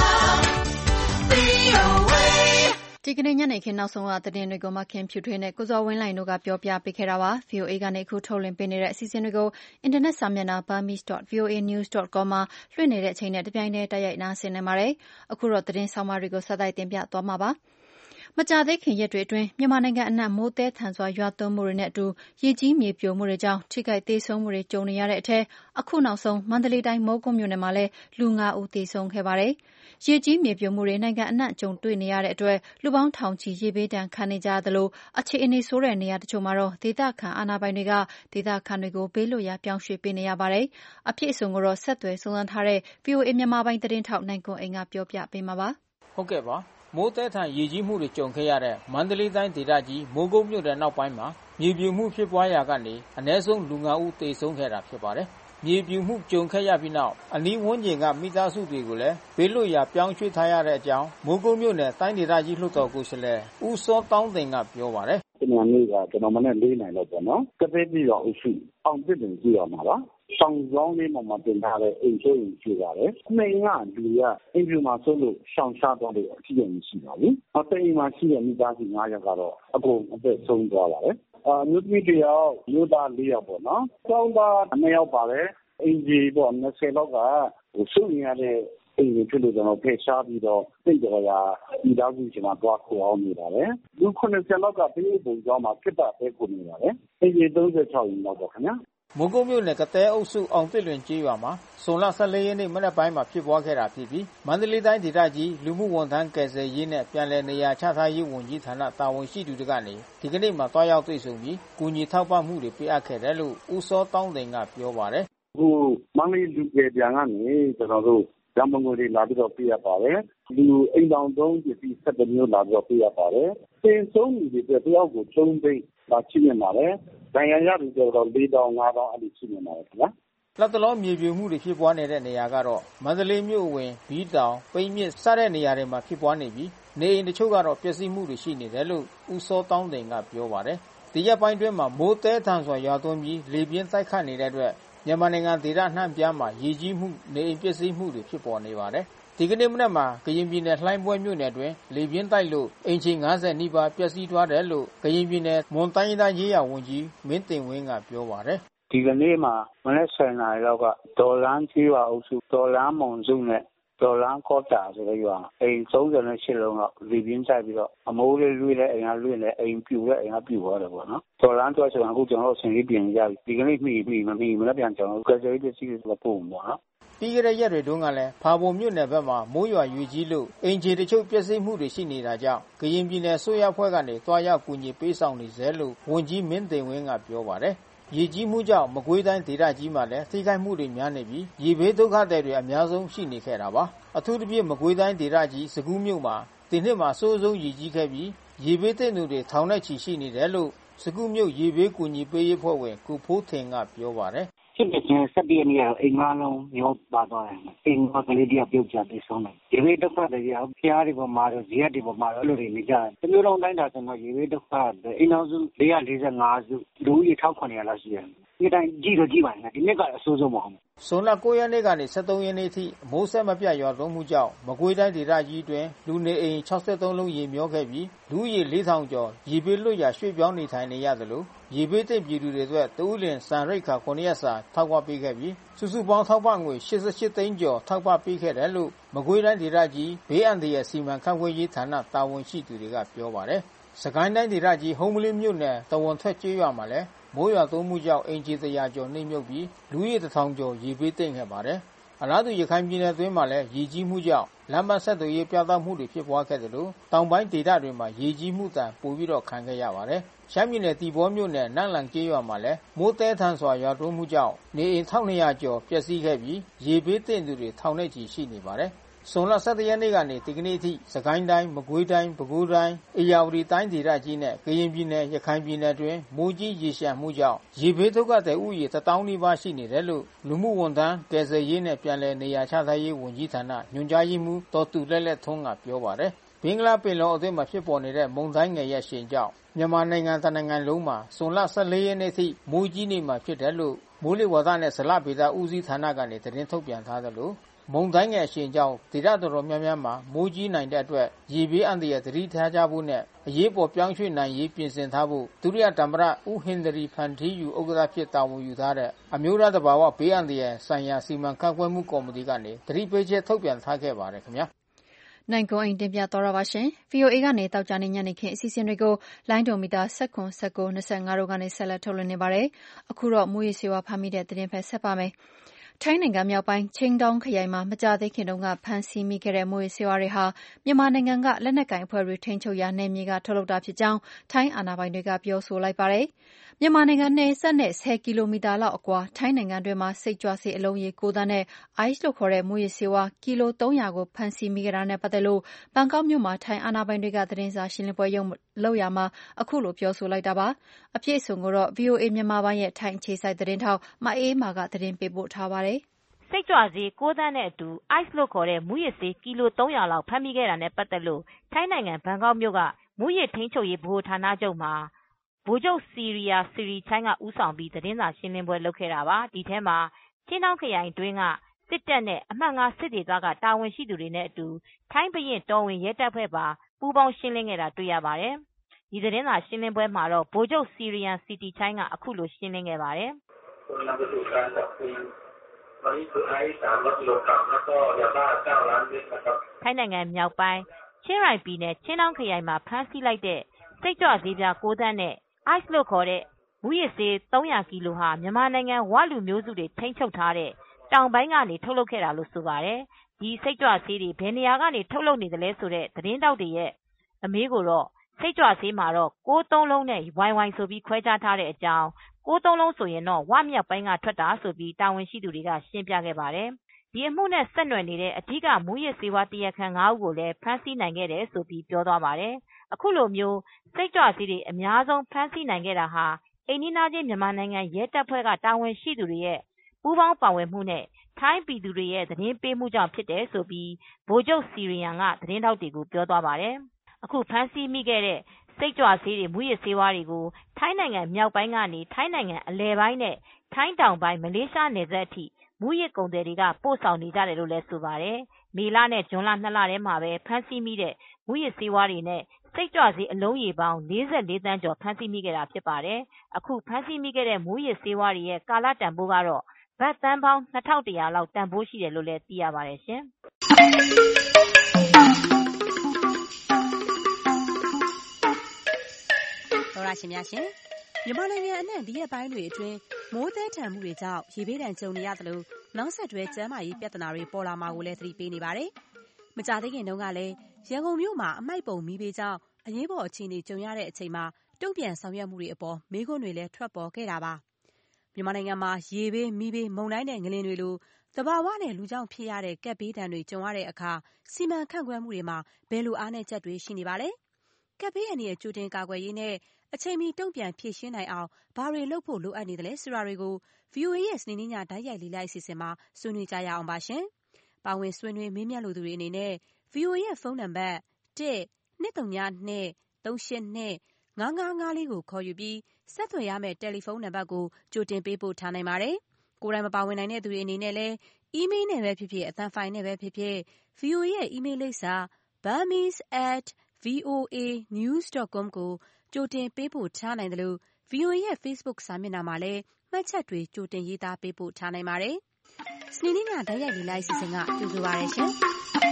S1: ဒီကနေ့ညနေခင်းနောက်ဆုံးရသတင်းတွေကိုမခင်ဖြူထွေးနဲ့ကိုဇော်ဝင်းလှိုင်တို့ကပြောပြပေးခဲ့တာပါ။ ဗွီအိုအေကနေအခုထုတ်လွှင့်ပေးနေတဲ့အစီအစဉ်တွေကိုအင်တာနက်စာမျက်နှာ burmese dot v o a news dot com မှာလွှင့်နေတဲ့အချိန်နဲ့တပြိုင်တည်းတိုက်ရိုက်နားဆင်နိုင်ပါတယ်။အခုတော့သတင်းဆောင်မတွေကိုဆက်တိုက်တင်ပြသွားမှာပါ။မကြာသေးခင်ရက်တွေအတွင်းမြန်မာနိုင်ငံအနှံ့မိုးသည်းထန်စွာရွာသွန်းမှုတွေနဲ့အတူရေကြီးမြေပြိုမှုတွေကြောင့်ထိခိုက်သေဆုံးမှုတွေကြုံနေရတဲ့အထဲအခုနောက်ဆုံးမန္တလေးတိုင်းမိုးကုတ်မြို့နယ်မှာလည်းလူငါးဦးသေဆုံးခဲ့ပါတယ်။ရေကြီးမြေပြိုမှုတွေနိုင်ငံအနှံ့ကြုံတွေ့နေရတဲ့အတွက်လူပေါင်းထောင်ချီရေဘေးဒဏ်ခံနေကြရသလိုအခြေအနေဆိုးတဲ့နေရာတချို့မှာတော့ဒေသခံအာဏာပိုင်တွေကဒေသခံတွေကိုဘေးလွတ်ရာပြောင်းရွှေ့ပေးနေရပါတယ်။အဖြစ်အစုံကိုတော့ဆက်သွယ်စုံစမ်းထားတဲ့ ဗွီအိုအေမြန်မာပိုင်းသတင်းထောက်နိုင်ကွန်းအိမ်ကပြောပြပေးမှာပါ
S6: ။ဟုတ်ကဲ့ပါမိုးသည်းထန်ရေကြီးမှုတွေကြုံခဲ့ရတဲ့မန္တလေးတိုင်းဒေသကြီးမိုးကုတ်မြို့နယ်နောက်ပိုင်းမှာမြေပြိုမှုဖြစ်ပွားရာကနေအနည်းဆုံးလူငါးဦးသေဆုံးခဲ့တာဖြစ်ပါတယ်။မြေပြိုမှုကြုံခဲ့ရပြီးနောက်အနီးဝန်းကျင်ကမိသားစုတွေကိုလည်းဘေးလွတ်ရာပြောင်းရွှေ့ထားရတဲ့အကြောင်းမိုးကုတ်မြို့နယ်တိုင်းဒေသကြီးလွှတ်တော်ကိုယ်စားလှယ်ဦးစောတောင်းတင်ကပြောပါတယ်
S7: ။ဒီနေ့ကကျွန်တော်မနေ့လေးနိုင်တော့ပေါ့နော်။ကပဲပြည်တော်အုပ်စုအောင်ပြစ်တင်ကြည့်ရမှာပါ။ဆောင်ကြောင်းလေးမှာမှတင်ထားတဲ့အိမ်ချိုးရင်ရှိပါတယ်။အမိန်ကလူကအိမ်ပြူမှာဆိုလို့ရှောင်ရှားသွားလို့အဖြစ်ရင်ရှိပါဘူး။အသိအိမ်မှာရှိတဲ့မိသားစုငါးယောက်ကတော့အကုန်အသက်ဆုံးသွားပါတယ်။အာမြို့ပြည်တယောက်မြို့သားလေးယောက်ပေါ့နော်။ကျောင်းသားနှစ်ယောက်ပါတယ်။အင်ဂျီပေါ့နှစ်ဆယ်လောက်ကဟိုစုရတဲ့အိမ်တွေဖြစ်လို့ကျွန်တော်ဖယ်ရှားပြီးတော့သိတော်ရာမိသားစုချင်းမှာတွားခေါ်အောင်နေပါတယ်။လူခုနှစ်ဆယ်လောက်ကပြေးပုံကြောင်းမှာပြတ်တာပဲကိုနေပါတယ်။အင်ဂျီသုံးဆယ်ခြောက်ရောက်တော့ခင်ဗျာ။
S6: မိုးကုတ်မြို့နယ်ကတဲအုပ်စုအောင်သစ်လွင်ကျေးရွာမှာဇွန်လဆယ့်လေးရက်နေ့မနက်ပိုင်းမှာဖြစ်ပွားခဲ့တာဖြစ်ပြီးမန္တလေးတိုင်းဒေသကြီးလူမှုဝန်ထမ်းကယ်ဆယ်ရေးနဲ့ပြန်လည်နေရာချထားရေးဝန်ကြီးဌာနတာဝန်ရှိသူတွေကနေဒီကနေ့မှတွားရောက်တွေ့ဆုံပြီးကူညီထောက်ပံ့မှုတွေပေးအပ်ခဲ့တယ်လို့ဦးစောတောင်းတင်ကပြောပါတယ်
S7: ။အခုမန္တလေးလူငယ်ပြန်ကနေကျွန်တော်တို့ရမငွေတွေလာပြီးတော့ပေးရပါတယ်။လူအိမ်တော်သုံးပစ္စည်းဆက်တဲ့မျိုးလာပြီးတော့ပေးရပါတယ်။တင်ဆုံးလူတွေတယောက်ကိုသုံးသိန်းလာချိနေပါတယ်။နိုင်ငံရပြီးတော့လေးတောင်ငါးတောင်အဲ့လိုရှိနေပါတယ်ခင်ဗျာ
S6: ။လက်တလုံးမြေပြိုမှုတွေဖြစ်ပွားနေတဲ့နေရာကတော့မန္တလေးမြို့ဝင်ဘီးတောင်ပိန်းမြင့်စတဲ့နေရာတွေမှာဖြစ်ပွားနေပြီးနေအိမ်တချို့ကတော့ပျက်စီးမှုတွေရှိနေတယ်လို့ဦးစောတောင်းတင်ကပြောပါတယ်။ဒီရက်ပိုင်းတွင်းမှာမိုးသည်းထန်စွာရွာသွန်းပြီးလေပြင်းတိုက်ခတ်နေတဲ့အတွက်မြန်မာနိုင်ငံဒေသနှံ့ပြားမှာရေကြီးမှုနေအိမ်ပျက်စီးမှုတွေဖြစ်ပေါ်နေပါတယ်။ဒီကနေ့မနက်မှာကရင်ပြည်နယ်လှိုင်းပွဲမြို့နယ်တွင်လေပြင်းတိုက်လို့အိမ်ခြေငါးဆယ်နီးပါးပျက်စီးသွားတယ်လို့ကရင်ပြည်နယ်မွန်တိုင်းဒေသရေးရာဝန်ကြီးမင်းတင်ဝင်းကပြောပါတယ်
S7: ။
S3: ဒီကနေ့မှာမနက်ဆယ်နာရီလောက်ကဒေါ်လန်းကြီးရွာအုပ်စုဒေါ်လန်းမုံစုနဲ့ဒေါ်လန်းကောတာဆိုတဲ့ရွာအိမ်သုံးဆယ်ရှစ်လုံးလောက်လေပြင်းကျပြီးတော့အမိုးလေးလွှဲတဲ့အိမ်ကလွှဲတဲ့အိမ်ပြူတဲ့အိမ်ကပြူသွားတယ်ပေါ့နော်ဒေါ်လန်းတော့ဆိုရင်အခုကျွန်တော်တို့ဆင်ကြီးပြင်ရပြီဒီကနေ့မှီမှီမမှီမလည်းပြန်ကျွန်တော်တို့ကကြွေးပစ္စည်းတွေပို့ပေါ့နော်
S6: ပြီးခဲ့တဲ့ရက်တွေတုန်းကလည်းဖာပုံမြို့နယ်ဘက်မှာမိုးရွာရွေကြီးလို့အင်ဂျီတချို့ပျက်စီးမှုတွေရှိနေတာကြောင့်ကရင်ပြည်နယ်ဆိုရဖွဲ့ကနေတွားရောက်ကူညီပေးဆောင်နေစေလို့ဝန်ကြီးမင်းသိန်ဝင်းကပြောပါတယ်ရေကြီးမှုကြောင့်မကွေးတိုင်းဒေသကြီးမှာလည်းထိခိုက်မှုတွေများနေပြီးရေဘေးဒုက္ခတွေအများဆုံးရှိနေခဲ့တာပါအထူးသဖြင့်မကွေးတိုင်းဒေသကြီးစကူးမြို့မှာဒီနှစ်မှာစိုးစိုးရေကြီးခဲ့ပြီးရေဘေးသင့်သူတွေထောင်နဲ့ချီရှိနေတယ်လို့စကူးမြို့ရေဘေးကူညီပေးရေးဖွဲ့ဝင်ကိုဖိုးထင်ကပြောပါတယ်
S3: ဖြစ်တဲ့ချင်းစက်ပြည့်နေရအိမ်ငါးလုံးမျိုးပါသွားတယ်အိမ်ငါးကလေးတယောက်ပြုတ်ကျပြီးဆုံးတယ်ရေဘေးဒုက္ခတွေရောက်ဖျားတွေပေါ်မှာတော့ဇီရက်တွေပေါ်မှာတော့လူတွေနေကြတယ်တမျိုးလုံးတိုင်းတာဆိုတော့ရေဘေးဒုက္ခအိမ်နောက်စု၄၄၅စုလူကြီး၁၉၀၀လောက်ရှိတယ်ဒီတိုင်းကြည့်တော့ကြည့်ပါနဲ့ဒီနှစ်ကအဆိုးဆုံးမဟုတ်ဘူး
S6: ဇွန်လ၉ရက်နေ့ကနေ၁၃ရက်နေ့ထိမိုးဆက်မပြတ်ရွာသွန်းမှုကြောင့်မကွေးတိုင်းဒေသကြီးတွင်လူနေအိမ်၆၃လုံးရေမြောခဲ့ပြီးလူရေ၄ထောင်ကျော်ရေဘေးလွတ်ရာရွှေ့ပြောင်းနေထိုင်နေရသလိုရေဘေးသင့်ပြည်သူတွေအတွက်တဦးလင်စံရိတ်ခါခုနှစ်ရက်စာထောက်ပံ့ပေးခဲ့ပြီးစုစုပေါင်းထောက်ပံ့ငွေ၈၈သိန်းကျော်ထောက်ပံ့ပေးခဲ့တယ်လို့မကွေးတိုင်းဒေသကြီးဘေးအန္တရာယ်စီမံခန့်ခွဲရေးဌာနတာဝန်ရှိသူတွေကပြောပါတယ်။စကိုင်းတိုင်းဒေသကြီးဟုံးမလင်းမြို့နယ်တဝန်ထွက်ကျေးရွာမှာလည်းမိုးရွာသွန်းမှုကြောင့်အင်ဂျီတရာကျော်နှိမ့်မြုပ်ပြီးလူရေတစ်ထောင်ကျော်ရေဘေးသင့်ခဲ့ပါတယ်။အလားတူရခိုင်ပြည်နယ်အတွင်းမှာလည်းရေကြီးမှုကြောင့်လမ်းမဆက်သွယ်ရေးပြတ်တောက်မှုတွေဖြစ်ပွားခဲ့သလိုတောင်ပိုင်းဒေသတွေမှာရေကြီးမှုတန်ပိုပြီးတော့ခံခဲ့ရပါတယ်။ရှမ်းပြည်နယ်တီဘောမြို့နယ်နန့်လန်ကျေးရွာမှာလည်းမိုးတဲထန်စွာရွာသွန်းမှုကြောင့်နေအိမ်၁၂၀၀ကျော်ပျက်စီးခဲ့ပြီးရေဘေးသင့်သူတွေထောင်နဲ့ချီရှိနေပါတယ်။ဇွန်လ၁၁ရက်နေ့ကနေဒီကနေ့ထိစကိုင်းတိုင်းမကွေးတိုင်းပဲခူးတိုင်းအေရဝတီတိုင်းဒေသကြီးနဲ့ကရင်ပြည်နယ်ရခိုင်ပြည်နယ်တွင်မိုးကြီးရေလျှံမှုကြောင့်ရေဘေးဒုက္ခသည်ဥယျာဉ်တစ်သောင်းနီးပါးရှိနေတယ်လို့လူမှုဝန်ထမ်းကယ်ဆယ်ရေးနဲ့ပြန်လည်နေရာချထားရေးဝန်ကြီးဌာနညွှန်ကြားရေးမှူးဒေါ်တူလဲ့လဲ့ထွန်းကပြောပါတယ်ဘင်္ဂလားပင်လယ်အတွင်းမှာဖြစ်ပေါ်နေတဲ့မုန်တိုင်းငယ်ရဲ့ရှင်ကြောင့်မြန်မာနိုင်ငံတနိုင်ငံလုံးမှာဇွန်လ၁၄ရက်နေ့ထိမိုးကြီးနေမှာဖြစ်တယ်လို့မိုးလေဝသနဲ့ဇလဗေဒဦးစီးဌာနကနေသတင်းထုတ်ပြန်ထားတယ်လို့မုန်တိုင်းငယ်အရှင်ကြောင့်ဒေသတော်တော်များများမှာမိုးကြီးနိုင်တဲ့အတွက်ရေဘေးအန္တရာယ်သတိထားကြဖို့နဲ့အရေးပေါ်ပြောင်းရွှေ့နိုင်ရေးပြင်ဆင်ထားဖို့ဒုတိယသမ္မတဦးဟင်နရီဖန်တီးယူဥက္ကဋ္ဌဖြစ်တာဝန်ယူထားတဲ့အမျိုးသားတဘာဝဘေးအန္တရာယ်ဆိုင်ရာစီမံခန့်ခွဲမှုကော်မတီကနေသတိပေးချက်ထုတ်ပြန်ထားခဲ့ပါတယ်ခင်ဗျာ
S1: နိုင်ကွန်အိမ်တင်ပြတော်ရပါရှင် ဗီအိုအေ ကနေတောက်ကြနေညနေခင်းအစီအစဉ်တွေကိုလိုင်းဒိုမီတာ၁၇ ၁၉ ၂၅တို့ကနေဆက်လက်ထုတ်လွှင့်နေပါတယ်အခုတော့မူရည်စေဝါဖမ်းမိတဲ့သတင်းဖက်ဆက်ပါမယ်ထိုင်းနိုင်ငံမြောက်ပိုင်းချင်းတောင်းခရိုင်မှာမကြသေးခင်တုန်းကဖမ်းဆီးမိခဲ့တဲ့မူရစေဝါတွေဟာမြန်မာနိုင်ငံကလက်နက်ကင်အဖွဲ့တွေထိန်းချုပ်ရာနယ်မြေကထုတ်လုပ်တာဖြစ်ကြောင်းထိုင်းအာဏာပိုင်တွေကပြောဆိုလိုက်ပါတယ်မြန်မာနိုင်ငံနယ်စပ်နဲ့၁၀ကီလိုမီတာလောက်အကွာထိုင်းနိုင်ငံတွင်းမှာစိတ်ကြွဆေးအလုံးရေ၉သန်းနဲ့ ice လို့ခေါ်တဲ့မူရစေဝါကီလို၃၀၀ကိုဖမ်းဆီးမိခဲ့တာနဲ့ပတ်သက်လို့ဘန်ကောက်မြို့မှာထိုင်းအာဏာပိုင်တွေကသတင်းစာရှင်းလင်းပွဲလုပ်ရာမှာအခုလိုပြောဆိုလိုက်တာပါအပြည့်အစုံကိုတော့ ဗီအိုအေ မြန်မာပိုင်းရဲ့ထိုင်းအခြေစိုက်သတင်းထောက်မအေးမာကသတင်းပေးပို့ထားပါတယ်
S8: စိတ်ကြွဆေး၉သန်းနဲ့အတူ ice လို့ခေါ်တဲ့မူရစ်ဆေးကီလို၃၀၀လောက်ဖမ်းမိခဲ့တာနဲ့ပတ်သက်လို့ထိုင်းနိုင်ငံဘန်ကောက်မြို့ကမူရစ်ထိန်းချုပ်ရေးဗဟိုဌာနချုပ်မှာဗိုလ်ချုပ်စီရီယာစီရီချိုင်းကဦးဆောင်ပြီးသတင်းစာရှင်းလင်းပွဲလုပ်ခဲ့တာပါဒီထဲမှာချင်းတောင်းခရိုင်တွင်းကစစ်တပ်နဲ့အမှတ်၅စစ်ဒေသကတာဝန်ရှိသူတွေနဲ့အတူထိုင်းဘရင်တော်ဝင်ရဲတပ်ဖွဲ့ပါပူးပေါင်းရှင်းလင်းခဲ့တာတွေ့ရပါတယ်ဒီသတင်းစာရှင်းလင်းပွဲမှာတော့ဗိုလ်ချုပ်စီရီယာစီတီချိုင်းကအခုလိုရှင်းလင်းခဲ့ပါတယ်ထိုင်းနိုင်ငံမြောက်ပိုင်းချင်းရိုင်ပြည်နယ်ချင်းတောင်းခရိုင်မှာဖမ်းဆီးလိုက်တဲ့စိတ်ကြွဆေးပြား၉သန်းနဲ့ ice လို့ခေါ်တဲ့မူရစ်ဆေး၃၀၀ကီလိုဟာမြန်မာနိုင်ငံဝလူမျိုးစုတွေထိန်းချုပ်ထားတဲ့တောင်ပိုင်းကနေထုတ်လုပ်ခဲ့တာလို့ဆိုပါတယ်ဒီစိတ်ကြွဆေးတွေဘယ်နေရာကနေထုတ်လုပ်နေသလဲဆိုတဲ့သတင်းတောက်တွေရဲ့အမေးကိုတော့စိတ်ကြွဆေးမှာတော့ကိုးသုံးလုံးနဲ့ဝိုင်ဝိုင်ဆိုပြီးခွဲခြားထားတဲ့အကြောင်းကိုးသုံးလုံးဆိုရင်တော့ဝမြောက်ပိုင်းကထွက်တာဆိုပြီးတာဝန်ရှိသူတွေကရှင်းပြခဲ့ပါတယ်ဒီအမှုနဲ့ဆက်နွယ်နေတဲ့အဓိကမူရစ်ဆေးဝါးတရားခံ၅ဦးကိုလည်းဖမ်းဆီးနိုင်ခဲ့တယ်ဆိုပြီးပြောသွားပါတယ်အခုလိုမျိုးစိတ်ကြွဆေးတွေအများဆုံးဖမ်းဆီးနိုင်ခဲ့တာဟာအိမ်နီးနားချင်းမြန်မာနိုင်ငံရဲတပ်ဖွဲ့ကတာဝန်ရှိသူတွေရဲ့ပူးပေါင်းပါဝင်မှုနဲ့ထိုင်းပြည်သူတွေရဲ့သတင်းပေးမှုကြောင့်ဖြစ်တယ်ဆိုပြီးဗိုလ်ချုပ်စီရီယန်ကသတင်းထောက်တွေကိုပြောသွားပါတယ်အခုဖမ်းဆီးမိခဲ့တဲ့စိတ်ကြွဆေးတွေမူရစ်ဆေးဝါးတွေကိုထိုင်းနိုင်ငံမြောက်ပိုင်းကနေထိုင်းနိုင်ငံအလယ်ပိုင်းနဲ့ထိုင်းတောင်ပိုင်းမလေးရှားနယ်စပ်အထိမူရစ်ကုန်သည်တွေကပို့ဆောင်နေကြတယ်လို့လည်းဆိုပါတယ်မေလနဲ့ဇွန်လနှစ်လထဲမှာပဲဖမ်းဆီးမိတဲ့မူရစ်ဆေးဝါးတွေနဲ့စိတ်ကြွဆေးအလုံးရေပေါင်း၄၄သန်းကျော်ဖမ်းဆီးမိခဲ့တာဖြစ်ပါတယ်။အခုဖမ်းဆီးမိခဲ့တဲ့မူးယစ်ဆေးဝါးတွေရဲ့ကာလတန်ဖိုးကတော့ဘတ်သန်းပေါင်းနှစ်ထောင်တရာလောက်တန်ဖိုးရှိတယ်လို့လည်းသိရပါတယ်ရှင်။
S2: တော်ရရှင်များရှင်မြန်မာနိုင်ငံအနှံ့ဒီရက်ပိုင်းတွေအတွင်းမိုးသည်းထန်မှုတွေကြောင့်ရေဘေးဒဏ်ကြုံနေရသလိုနောက်ဆက်တွဲကျန်းမာရေးပြဿနာတွေပေါ်လာမှာကိုလည်းသတိပေးနေပါတယ်။မကြာသေးခင်တုန်းကလည်းရန်ကုန်မြို့မှာအမိုက်ပုံမီးဘေးကြောင့်အရေးပေါ်အခြေအနေကြုံရတဲ့အချိန်မှာတုံ့ပြန်ဆောင်ရွက်မှုတွေအပေါ်မေးခွန်းတွေလည်းထွက်ပေါ်ခဲ့တာပါ။မြန်မာနိုင်ငံမှာရေဘေးမီးဘေးမုန်တိုင်းနဲ့ငလျင်တွေလိုသဘာဝနဲ့လူကြောင့်ဖြစ်ရတဲ့ကပ်ဘေးဒဏ်တွေကြုံရတဲ့အခါစီမံခန့်ခွဲမှုတွေမှာဘယ်လိုအားနည်းချက်တွေရှိနေပါလဲ။ကပ်ဘေးအန္တရာယ်ကြိုတင်ကာကွယ်ရေးနဲ့အချိန်မီတုံ့ပြန်ဖြေရှင်းနိုင်အောင်ဘာတွေလုပ်ဖို့လိုအပ်နေသလဲဆိုတာတွေကို ဗွီအိုအေ ရဲ့စနေနေ့ညတိုက်ရိုက်လေ့လာအစီအစဉ်မှာဆွေးနွေးကြရအောင်ပါရှင်။ပါဝင်ဆွေးနွေးမေးမြန်းလိုသူတွေအနေနဲ့ ဗွီအိုအေ ရဲ့ဖုန်းနံပါတ်တစ် ၂၀၂ ၃၈၂ ၅၅၅၄ကိုခေါ်ယူပြီးဆက်သွယ်ရမယ့်တယ်လီဖုန်းနံပါတ်ကိုကြိုတင်ပေးပို့ထားနိုင်ပါတယ်။ကိုယ်တိုင်မပါဝင်နိုင်တဲ့သူတွေအနေနဲ့လည်းအီးမေးလ်နဲ့ပဲဖြစ်ဖြစ်အသံဖိုင်နဲ့ပဲဖြစ်ဖြစ် ဗွီအိုအေ ရဲ့အီးမေးလ်လိပ်စာ burmese at voa news dot com ကိုကြိုတင်ပေးပို့ထားနိုင်တယ်လို့ ဗွီအိုအေ ရဲ့ Facebook စာမျက်နှာမှာလည်းမှတ်ချက်တွေကြိုတင်ရေးသားပေးပို့ထားနိုင်ပါတယ်။စနေနေ့ညတိုက်ရိုက်လေ့လာအစီအစဉ်ကကြိုဆိုပါရရှင်။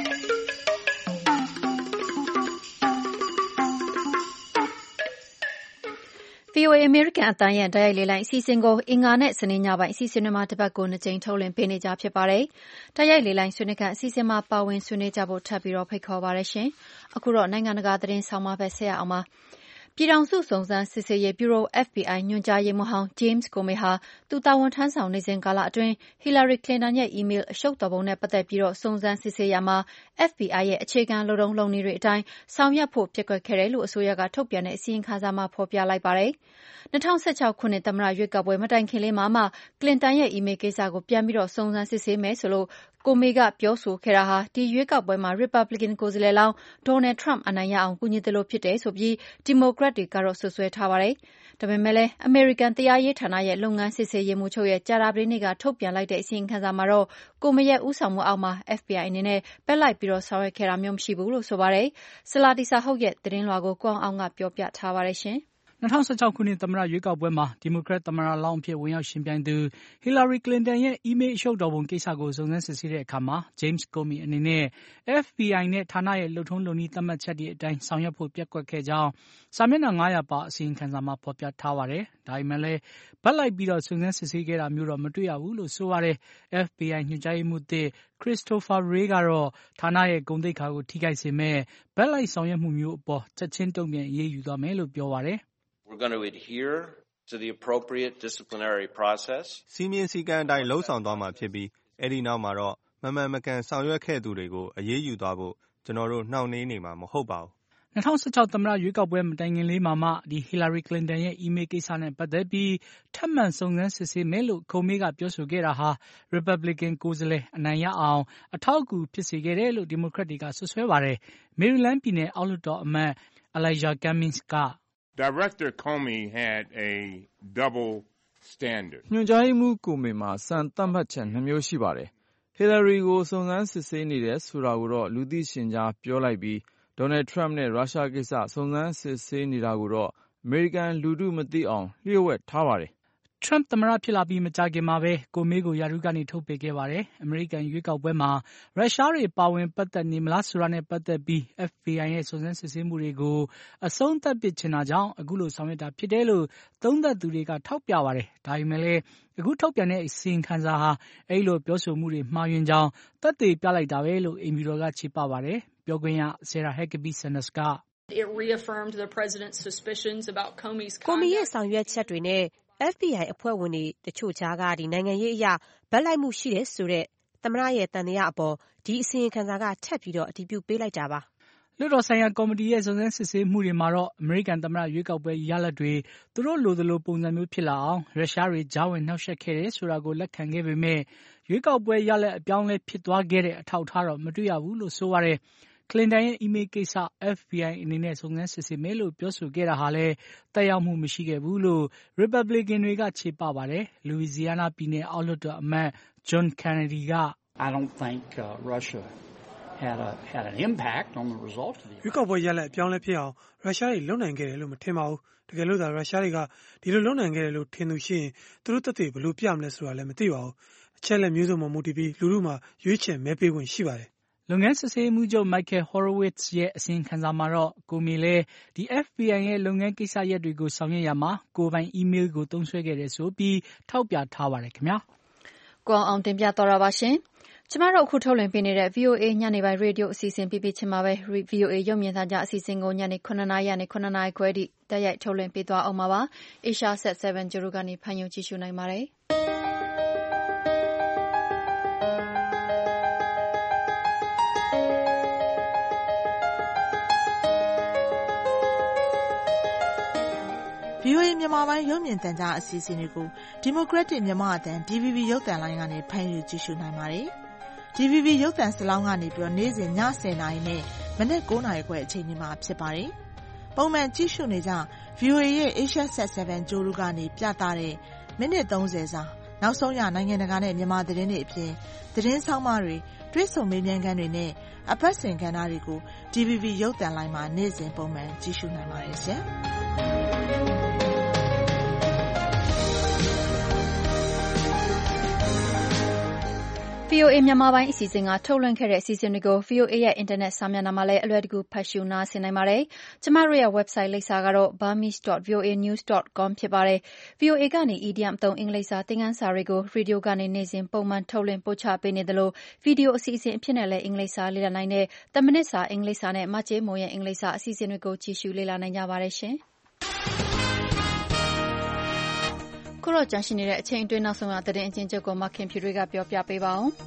S1: ဗွီအိုအေ အမေရိကန်အသံရဲ့တိုက်ရိုက်လေ့လာအစီအစဉ်ကိုအင်္ဂါနဲ့စနေညပိုင်းအစီအစဉ်တွေမှာတပတ်ကိုနှစ်ကြိမ်ထုတ်လွှင့်ပေးနေကြဖြစ်ပါတယ်။တိုက်ရိုက်လေ့လာဆွေးနွေးခန်းအစီအစဉ်မှာပါဝင်ဆွေးနွေးကြဖို့ထပ်ပြီးတော့ဖိတ်ခေါ်ပါရရှင်။အခုတော့နိုင်ငံတကာသတင်းဆောင်မဘက်ဆက်ရအောင်ပါ။ပြည်ထောင်စုစုံစမ်းစစ်ဆေးရေးဗျူရို F B I ညွှန်ကြားရေးမှူးဟောင်း James Comey ဟာသူတာဝန်ထမ်းဆောင်နေစဉ်ကာလအတွင်း Hillary Clinton ရဲ့အီးမေးလ်အရှုပ်တော်ပုံနဲ့ပတ်သက်ပြီးစုံစမ်းစစ်ဆေးရာမှာ F B I ရဲ့အခြေခံလုပ်ထုံးလုပ်နည်းတွေအတိုင်းဆောင်ရွက်ဖို့ပျက်ကွက်ခဲ့တယ်လို့အစိုးရကထုတ်ပြန်တဲ့အစီရင်ခံစာမှာဖော်ပြလိုက်ပါတယ်။၂၀၁၆ခုနှစ်သမ္မတရွေးကောက်ပွဲမတိုင်ခင်လေးမှာမှ Clinton ရဲ့အီးမေးလ်ကိစ္စကိုပြန်ပြီးစုံစမ်းစစ်ဆေးမယ်ဆိုလို့Comey ကပြောဆိုခဲ့တာဟာဒီရွေးကောက်ပွဲမှာ Republican ကိုယ်စားလှယ်လောင်း Donald Trump အနိုင်ရအောင်ကူညီသလိုဖြစ်တယ်ဆိုပြီး Democrat တွေကတော့စွပ်စွဲထားပါတယ်။ဒါပေမဲ့လည်းအမေရိကန်တရားရေးဌာနရဲ့လုပ်ငန်းစစ်ဆေးရေးမှူးချုပ်ရဲ့ကြာသပတေးနေ့ကထုတ်ပြန်လိုက်တဲ့အစီရင်ခံစာမှာတော့Comeyရဲ့ဦးဆောင်မှုအောက်မှာ F B I အနေနဲ့ဘက်လိုက်ပြီးဆောင်ရွက်ခဲ့တာမျိုးမရှိဘူးလို့ဆိုပါတယ်။ဆလာတီစာဟုတ်ရဲ့သတင်းလွှာကိုကိုအောင်အောင်ကပြောပြထားပါတယ်ရှင်။
S9: ၂၀၁၆ခုနှစ်သမ္မတရွေးကောက်ပွဲမှာဒီမိုကရက်သမ္မတလောင်းအဖြစ်ဝင်ရောက်ယှဉ်ပြိုင်သူ Hillary Clinton ရဲ့အီးမေးလ်အရှုပ်တော်ပုံကိစ္စကိုစုံစမ်းစစ်ဆေးတဲ့အခါမှာ James Comey အနေနဲ့ F B I နဲ့ဌာနရဲ့လုပ်ထုံးလုပ်နည်းသတ်မှတ်ချက်တွေအတိုင်းဆောင်ရွက်ဖို့ပျက်ကွက်ခဲ့ကြောင်းစာမျက်နှာ၅၀၀ပါအစီရင်ခံစာမှာဖော်ပြထားပါတယ်။ဒါပေမဲ့လည်းဘက်လိုက်ပြီးတော့စုံစမ်းစစ်ဆေးခဲ့တာမျိုးတော့မတွေ့ရဘူးလို့ဆိုပါတယ်။ F B I ညွှန်ကြားရေးမှူးသစ် Christopher Wray ကတော့ဌာနရဲ့ဂုဏ်သိက္ခာကိုထိခိုက်စေမဲ့ဘက်လိုက်ဆောင်ရွက်မှုမျိုးအပေါ်ချက်ချင်းတုံ့ပြန်အရေးယူသွားမယ်လို့ပြောပါတယ်။
S10: We're going to adhere to the appropriate disciplinary process.
S11: စီမင်းစည်းကမ်းအတိုင်းလှုံ့ဆော်သွားမှာဖြစ်ပြီးအဲ့ဒီနောက်မှာတော့မမှန်မကန်ဆောင်ရွက်ခဲ့သူတွေကိုအရေးယူသွားဖို့ကျွန်တော်တို့နှောင့်နှေးနေမှာမဟုတ်ပါဘူး
S9: ။၂၀၁၆သမ္မတရွေးကောက်ပွဲမတိုင်ခင်လေးမှာမှဒီ Hillary Clinton ရဲ့အီးမေးလ်ကိစ္စနဲ့ပတ်သက်ပြီးထပ်မံစုံစမ်းစစ်ဆေးမယ်လို့ Comey ကပြောဆိုခဲ့တာဟာ Republican ကိုယ်စားလှယ်အနိုင်ရအောင်အထောက်အကူဖြစ်စေခဲ့တယ်လို့ Democrat တွေကစွပ်စွဲပါတယ်။ Maryland ပြည်နယ်အောက်လွှတ်တော်အမတ် Elijah Cummings က
S12: Director Comey had a double standard.
S13: ညွှန်ကြားရေးမှူးကိုမေမှာစံသတ်မှတ်ချက်နှစ်မျိုးရှိပါတယ်။ Hillary ကိုစုံစမ်းစစ်ဆေးနေတယ်ဆိုတာကိုတော့လူသိရှင်ကြားပြောလိုက်ပြီး Donald Trump နဲ့ရုရှားကိစ္စစုံစမ်းစစ်ဆေးနေတာကိုတော့အမေရိကန်လူထုမသိအောင်လျှို့ဝှက်ထားပါတယ်
S9: ။ Trump သမ္မတဖြစ်လာပြီးမကြာခင်မှာပဲ Comey ကိုရာထူးကနေထုတ်ပယ်ခဲ့ပါတယ်။အမေရိကန်ရွေးကောက်ပွဲမှာရုရှားတွေပါဝင်ပတ်သက်နေမလားဆိုတာနဲ့ပတ်သက်ပြီး F B I ရဲ့စုံစမ်းစစ်ဆေးမှုတွေကိုအဆုံးသတ်ပစ်ချင်တာကြောင့်အခုလိုဆောင်ရွက်တာဖြစ်တယ်လို့သုံးသပ်သူတွေကထောက်ပြပါတယ်။ဒါပေမဲ့လည်းအခုထုတ်ပြန်တဲ့အစီရင်ခံစာဟာအဲဒီလိုပြောဆိုမှုတွေမှားယွင်းကြောင်းသက်သေပြလိုက်တာပဲလို့အိမ်ဖြူတော်ကချေပပါတယ်။ပြောခွင့်ရ Sarah Huckabee Sanders က
S14: It reaffirmed the president's suspicions about Comey's conduct.
S2: Comey ရဲ့ဆောင်ရွက်ချက်တွေနဲ့ F B I အဖွဲ့ဝင်တွေတချို့ကြားကဒီနိုင်ငံရေးအရာဘက်လိုက်မှုရှိတယ်ဆိုတဲ့သမ္မတရဲ့တန်တရားအပေါ်ဒီအစီရင်ခံစာကထပ်ပြီးတော့အတည်ပြုပေးလိုက်တာပါ
S9: ။လွှတ်တော်ဆိုင်ရာကော်မတီရဲ့စုံစမ်းစစ်ဆေးမှုတွေမှာတော့အမေရိကန်သမ္မတရွေးကောက်ပွဲရလဒ်တွေသူတို့လိုသလိုပုံစံမျိုးဖြစ်လာအောင်ရုရှားတွေကြားဝင်နှောက်ယှက်ခဲ့တယ်ဆိုတာကိုလက်ခံခဲ့ပေမဲ့ရွေးကောက်ပွဲရလဒ်အပြောင်းအလဲဖြစ်သွားခဲ့တဲ့အထောက်အထားတော့မတွေ့ရဘူးလို့ဆိုပါတယ်။ Clinton ရဲ့အီးမေးလ်ကိစ္စ F B I အနေနဲ့စုံစမ်းစစ်ဆေးမယ်လို့ပြောဆိုခဲ့တာဟာလည်းသက်ရောက်မှုမရှိခဲ့ဘူးလို့ Republican တွေကချေပပါတယ်။ Louisiana ပြည်နယ်အောက်လွှတ်တော်အမတ် John Kennedy က
S15: I don't think uh, Russia had a had an impact on the result of the
S16: ရွေးကောက်ပွဲရလဒ်အပြောင်းလဲဖြစ်အောင်ရုရှားတွေလုံနိုင်ခဲ့တယ်လို့မထင်ပါဘူးတကယ်လို့သာရုရှားတွေကဒီလိုလုံနိုင်ခဲ့တယ်လို့ထင်သူရှိရင်သူတို့သက်သေဘယ်လိုပြမလဲဆိုတာလည်းမသိပါဘူးအချက်လက်မျိုးစုံမှာမူတည်ပြီးလူလူမှာရွေးချယ်မဲပေးခွင့်ရှိပါတယ်
S9: လုပ်ငန်းစစ်ဆေးမှုချုပ် Michael Horowitz ရဲ့အစီရင်ခံစာမှာတော့ကိုမီလဲဒီ F B I ရဲ့လုပ်ငန်းကိစ္စရပ်တွေကိုဆောင်ရွက်ရမှာကိုပိုင် email ကိုသုံးစွဲခဲ့တယ်ဆိုပြီးထောက်ပြထားပါတယ်ခင်ဗျာ
S1: ကိုအောင်တင်ပြတော်တာပါရှင်ကျမတို့အခုထုတ်လွှင့်ပေးနေတဲ့ V O A ညနေပိုင်းရေဒီယိုအစီအစဉ်ပြပြချင်ပါပဲ V O A ရုပ်မြင်သံကြားအစီအစဉ်ကိုညနေခုနှစ်နာရီနဲ့ခုနှစ်နာရီခွဲထိတက်ရိုက်ထုတ်လွှင့်ပေးသွားအောင်ပါပါ Asia Set 7 Juru ကနေဖန်ယုံကြည့်ရှုနိုင်ပါတယ်
S5: V O A မြန်မာပိုင်းရုပ်မြင်သံကြားအစီအစဉ်တွေကို Democratic မြန်မာအသံ D V B ရုပ်သံလိုင်းကနေဖန်ယူကြည့်ရှုနိုင်ပါတယ်။ D V B ရုပ်သံစလောင်းကနေပြီးတော့နေ့စဉ်ညဆယ်နာရီနဲ့မနက်၉နာရီခွဲအချိန်ဒီမှာဖြစ်ပါတယ်။ပုံမှန်ကြည့်ရှုနေကြ V O A ရဲ့ Asia Set 7 Juru ကနေပြသတဲ့မိနစ်သုံးဆယ်စာနောက်ဆုံးရနိုင်ငံတကာနဲ့မြန်မာသတင်းတွေအပြင်သတင်းဆောင်မတွေတွေ့ဆုံမေးမြန်းခန်းတွေနဲ့အပတ်စဉ်ကဏ္ဍတွေကို D V B ရုပ်သံလိုင်းမှာနေ့စဉ်ပုံမှန်ကြည့်ရှုနိုင်ပါတယ်ရှင်။
S1: V O A မြန်မာပိုင်းအစီအစဉ်ကထုတ်လွှင့်ခဲ့တဲ့အစီအစဉ်တွေကို V O A ရဲ့အင်တာနက်စာမျက်နှာမှာလည်းအလွယ်တကူဖတ်ရှုနားဆင်နိုင်ပါတယ်။ကျမတို့ရဲ့ website လိပ်စာကတော့ burmese dot voanews dot com ဖြစ်ပါတယ်။ V O A ကနေ E D M အသုံးအင်္ဂလိပ်စာသင်ခန်းစာတွေကိုရေဒီယိုကနေနေ့စဉ်ပုံမှန်ထုတ်လွှင့်ပို့ချပေးနေသလိုဗီဒီယိုအစီအစဉ်အဖြစ်နဲ့လည်းအင်္ဂလိပ်စာလေ့လာနိုင်တဲ့တမိနစ်စာအင်္ဂလိပ်စာနဲ့မကြေးမိုးရဲ့အင်္ဂလိပ်စာအစီအစဉ်တွေကိုကြည့်ရှုလေ့လာနိုင်ကြပါတယ်ရှင်။ခုတော့ကြန့်ရှိနေတဲ့အချိန်အတွင်းနောက်ဆုံးရသတင်းအချင်းချုပ်ကိုမခင်ဖြူတွေကပြောပြပေးပါအောင်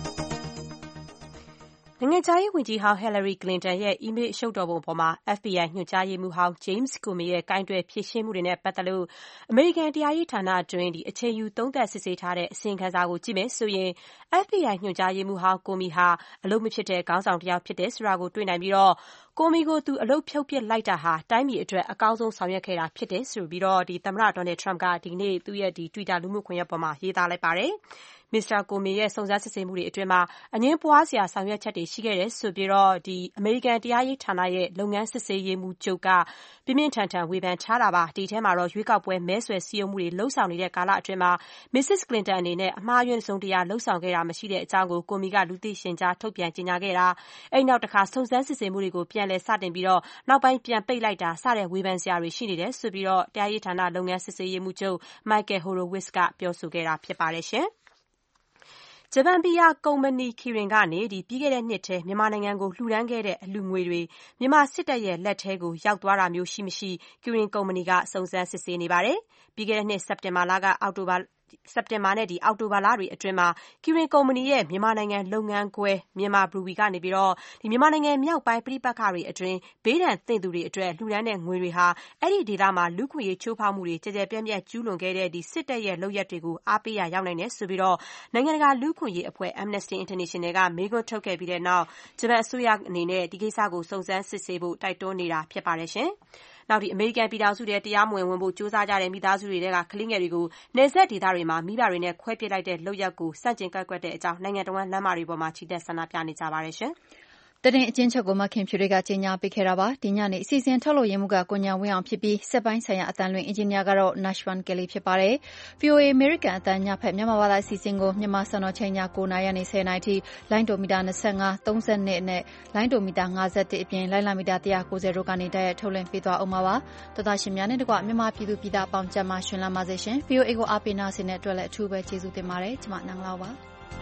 S2: နိုင်ငံခြားရေးဝန်ကြီးဟောင်း Hillary Clinton ရဲ့ email အရှုပ်တော်ပုံပေါ်မှာ F B I ညွှန်ကြားရေးမှူးဟောင်း James Comey ရဲ့ကိုင်တွယ်ဖြေရှင်းမှုတွေနဲ့ပတ်သက်လို့အမေရိကန်တရားရေးဌာနအတွင်းအချိန်ယူသုံးသပ်စစ်ဆေးထားတဲ့အစီရင်ခံစာကိုကြည့်မယ်ဆိုရင် F B I ညွှန်ကြားရေးမှူးဟောင်း Comey ဟာအလုပ်မဖြစ်တဲ့ခေါင်းဆောင်တစ်ယောက်ဖြစ်တယ်ဆိုတာကိုတွေ့နိုင်ပြီးတော့ Comey ကိုသူအလုပ်ဖြုတ်ပစ်လိုက်တာဟာတိုင်းပြည်အတွက်အကောင်းဆုံးဆောင်ရွက်ခဲ့တာဖြစ်တယ်ဆိုပြီးတော့ဒီသမ္မတ Donald Trump ကဒီကနေ့သူ့ရဲ့ဒီ Twitter လူမှုကွန်ရက်ပေါ်မှာရေးသားလိုက်ပါတယ်။ မစ္စတာကိုမီရဲ့စုံစမ်းစစ်ဆေးမှုတွေအတွင်းမှာအငြင်းပွားစရာဆောင်ရွက်ချက်တွေရှိခဲ့တယ်ဆိုပြီးတော့ဒီအမေရိကန်တရားရေးဌာနရဲ့လုပ်ငန်းစစ်ဆေးရေးမှူးချုပ်ကပြင်းပြင်းထန်ထန်ဝေဖန်ထားတာပါဒီထဲမှာတော့ရွေးကောက်ပွဲမဲဆွယ်စည်းရုံးမှုတွေလှုပ်ဆောင်နေတဲ့ကာလအတွင်းမှာ Missus Clinton အနေနဲ့အမှားယွင်းစုံတရားလှုပ်ဆောင်ခဲ့တာမရှိတဲ့အကြောင်းကိုကိုမီကလူသိရှင်ကြားထုတ်ပြန်ကြေညာခဲ့တာအဲ့နောက်တစ်ခါစုံစမ်းစစ်ဆေးမှုတွေကိုပြန်လည်စတင်ပြီးတော့နောက်ပိုင်းပြန်ပိတ်လိုက်တာစတဲ့ဝေဖန်စရာတွေရှိနေတယ်ဆိုပြီးတော့တရားရေးဌာနလုပ်ငန်းစစ်ဆေးရေးမှူးချုပ် Michael Horowitz ကပြောဆိုခဲ့တာဖြစ်ပါတယ်ရှင်ဂျပန်ဘီယာကုမ္ပဏီ Kirin ကနေဒီပြီးခဲ့တဲ့နှစ်ထဲမြန်မာနိုင်ငံကိုလှူဒန်းခဲ့တဲ့အလှူငွေတွေမြန်မာစစ်တပ်ရဲ့လက်ထဲကိုရောက်သွားတာမျိုးရှိမရှိ Kirin ကုမ္ပဏီကစုံစမ်းစစ်ဆေးနေပါတယ်။ပြီးခဲ့တဲ့နှစ်စက်တင်ဘာလကအောက်တိုဘာစက်တင်ဘာနဲ့ဒီအောက်တိုဘာလတွေအတွင်းမှာ Kirin ကုမ္ပဏီရဲ့မြန်မာနိုင်ငံလုပ်ငန်းခွဲမြန်မာဘရူဝီကနေပြီးတော့ဒီမြန်မာနိုင်ငံမြောက်ပိုင်းပြည်ပခါတွေအတွင်းဘေးဒဏ်သင့်သူတွေအတွက်လှူဒန်းတဲ့ငွေတွေဟာအဲ့ဒီဒေသမှာလူခွေရေးချိုးဖောက်မှုတွေကြကြပြန့်ပြန့်ကျူးလွန်ခဲ့တဲ့ဒီစစ်တပ်ရဲ့လုပ်ရက်တွေကိုအားပေးရာရောက်နိုင်တယ်ဆိုပြီးတော့နိုင်ငံတကာလူခွေရေးအဖွဲ့ Amnesty International ကမေးခွန်းထုတ်ခဲ့ပြီးတဲ့နောက်ဂျပန်အစိုးရအနေနဲ့ဒီကိစ္စကိုစုံစမ်းစစ်ဆေးဖို့တိုက်တွန်းနေတာဖြစ်ပါတယ်ရှင်။နောက်ဒီအမေရိကန်ပြည်ထောင်စုထဲတရားမဝင်ဝင်ဖို့စူးစမ်းကြတဲ့မိသားစုတွေကကလေးငယ်တွေကိုနေဆက်ဒေသတွေမှာမိဘတွေနဲ့ခွဲပစ်လိုက်တဲ့လုပ်ရက်ကိုစန့်ကျင်ကန့်ကွက်တဲ့အကြောင်းနိုင်ငံတော်လမ်းမတွေပေါ်မှာချီတက်ဆန္ဒပြနေကြပါတယ်ရှင်။
S1: သတင်းအကျဉ်းချုပ်ကိုမခင်ဖြူတွေကကြေညာပေးခဲ့တာပါဒီညနေအစီအစဉ်ထုတ်လို့ရမှုကကိုညာဝင်းအောင်ဖြစ်ပြီးစက်ပိုင်းဆိုင်ရာအတန်လွင်အင်ဂျင်နီယာကတော့ Nashwan Kelly ဖြစ်ပါတယ် V O A American အတန်ညဖက်မြန်မာဘာသာအစီအစဉ်ကိုမြန်မာစံတော်ချိန်ည၉နာရီနဲ့၁၀နာရီထိလိုင်းဒိုမီတာ၂၅ ၃၂နဲ့လိုင်းဒိုမီတာ၅၁အပြင်လိုင်းလာမီတာ၁၉၀တို့ကနေတိုက်ရိုက်ထုတ်လွှင့်ပေးသွားအောင်ပါပါတော်သားရှင်များနဲ့တကွမြန်မာပြည်သူပြည်သားအပေါင်းကျန်းမာရှင်လန်းပါစေရှင် V O A ကိုအားပေးနာဆင်တဲ့အတွက်လည်းအထူးပဲကျေးဇူးတင်ပါတယ်ကျွန်မနန်းလောက်ပါ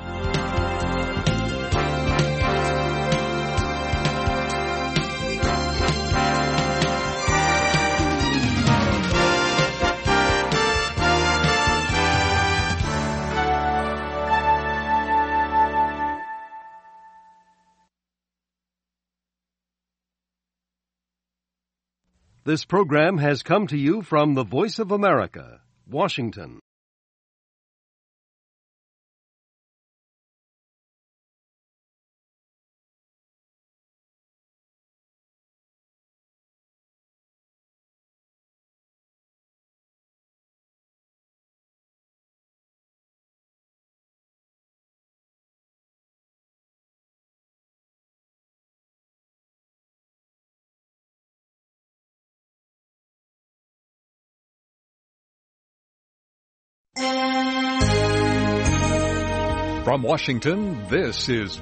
S17: This program has come to you from the Voice of America, Washington.
S18: From Washington, this is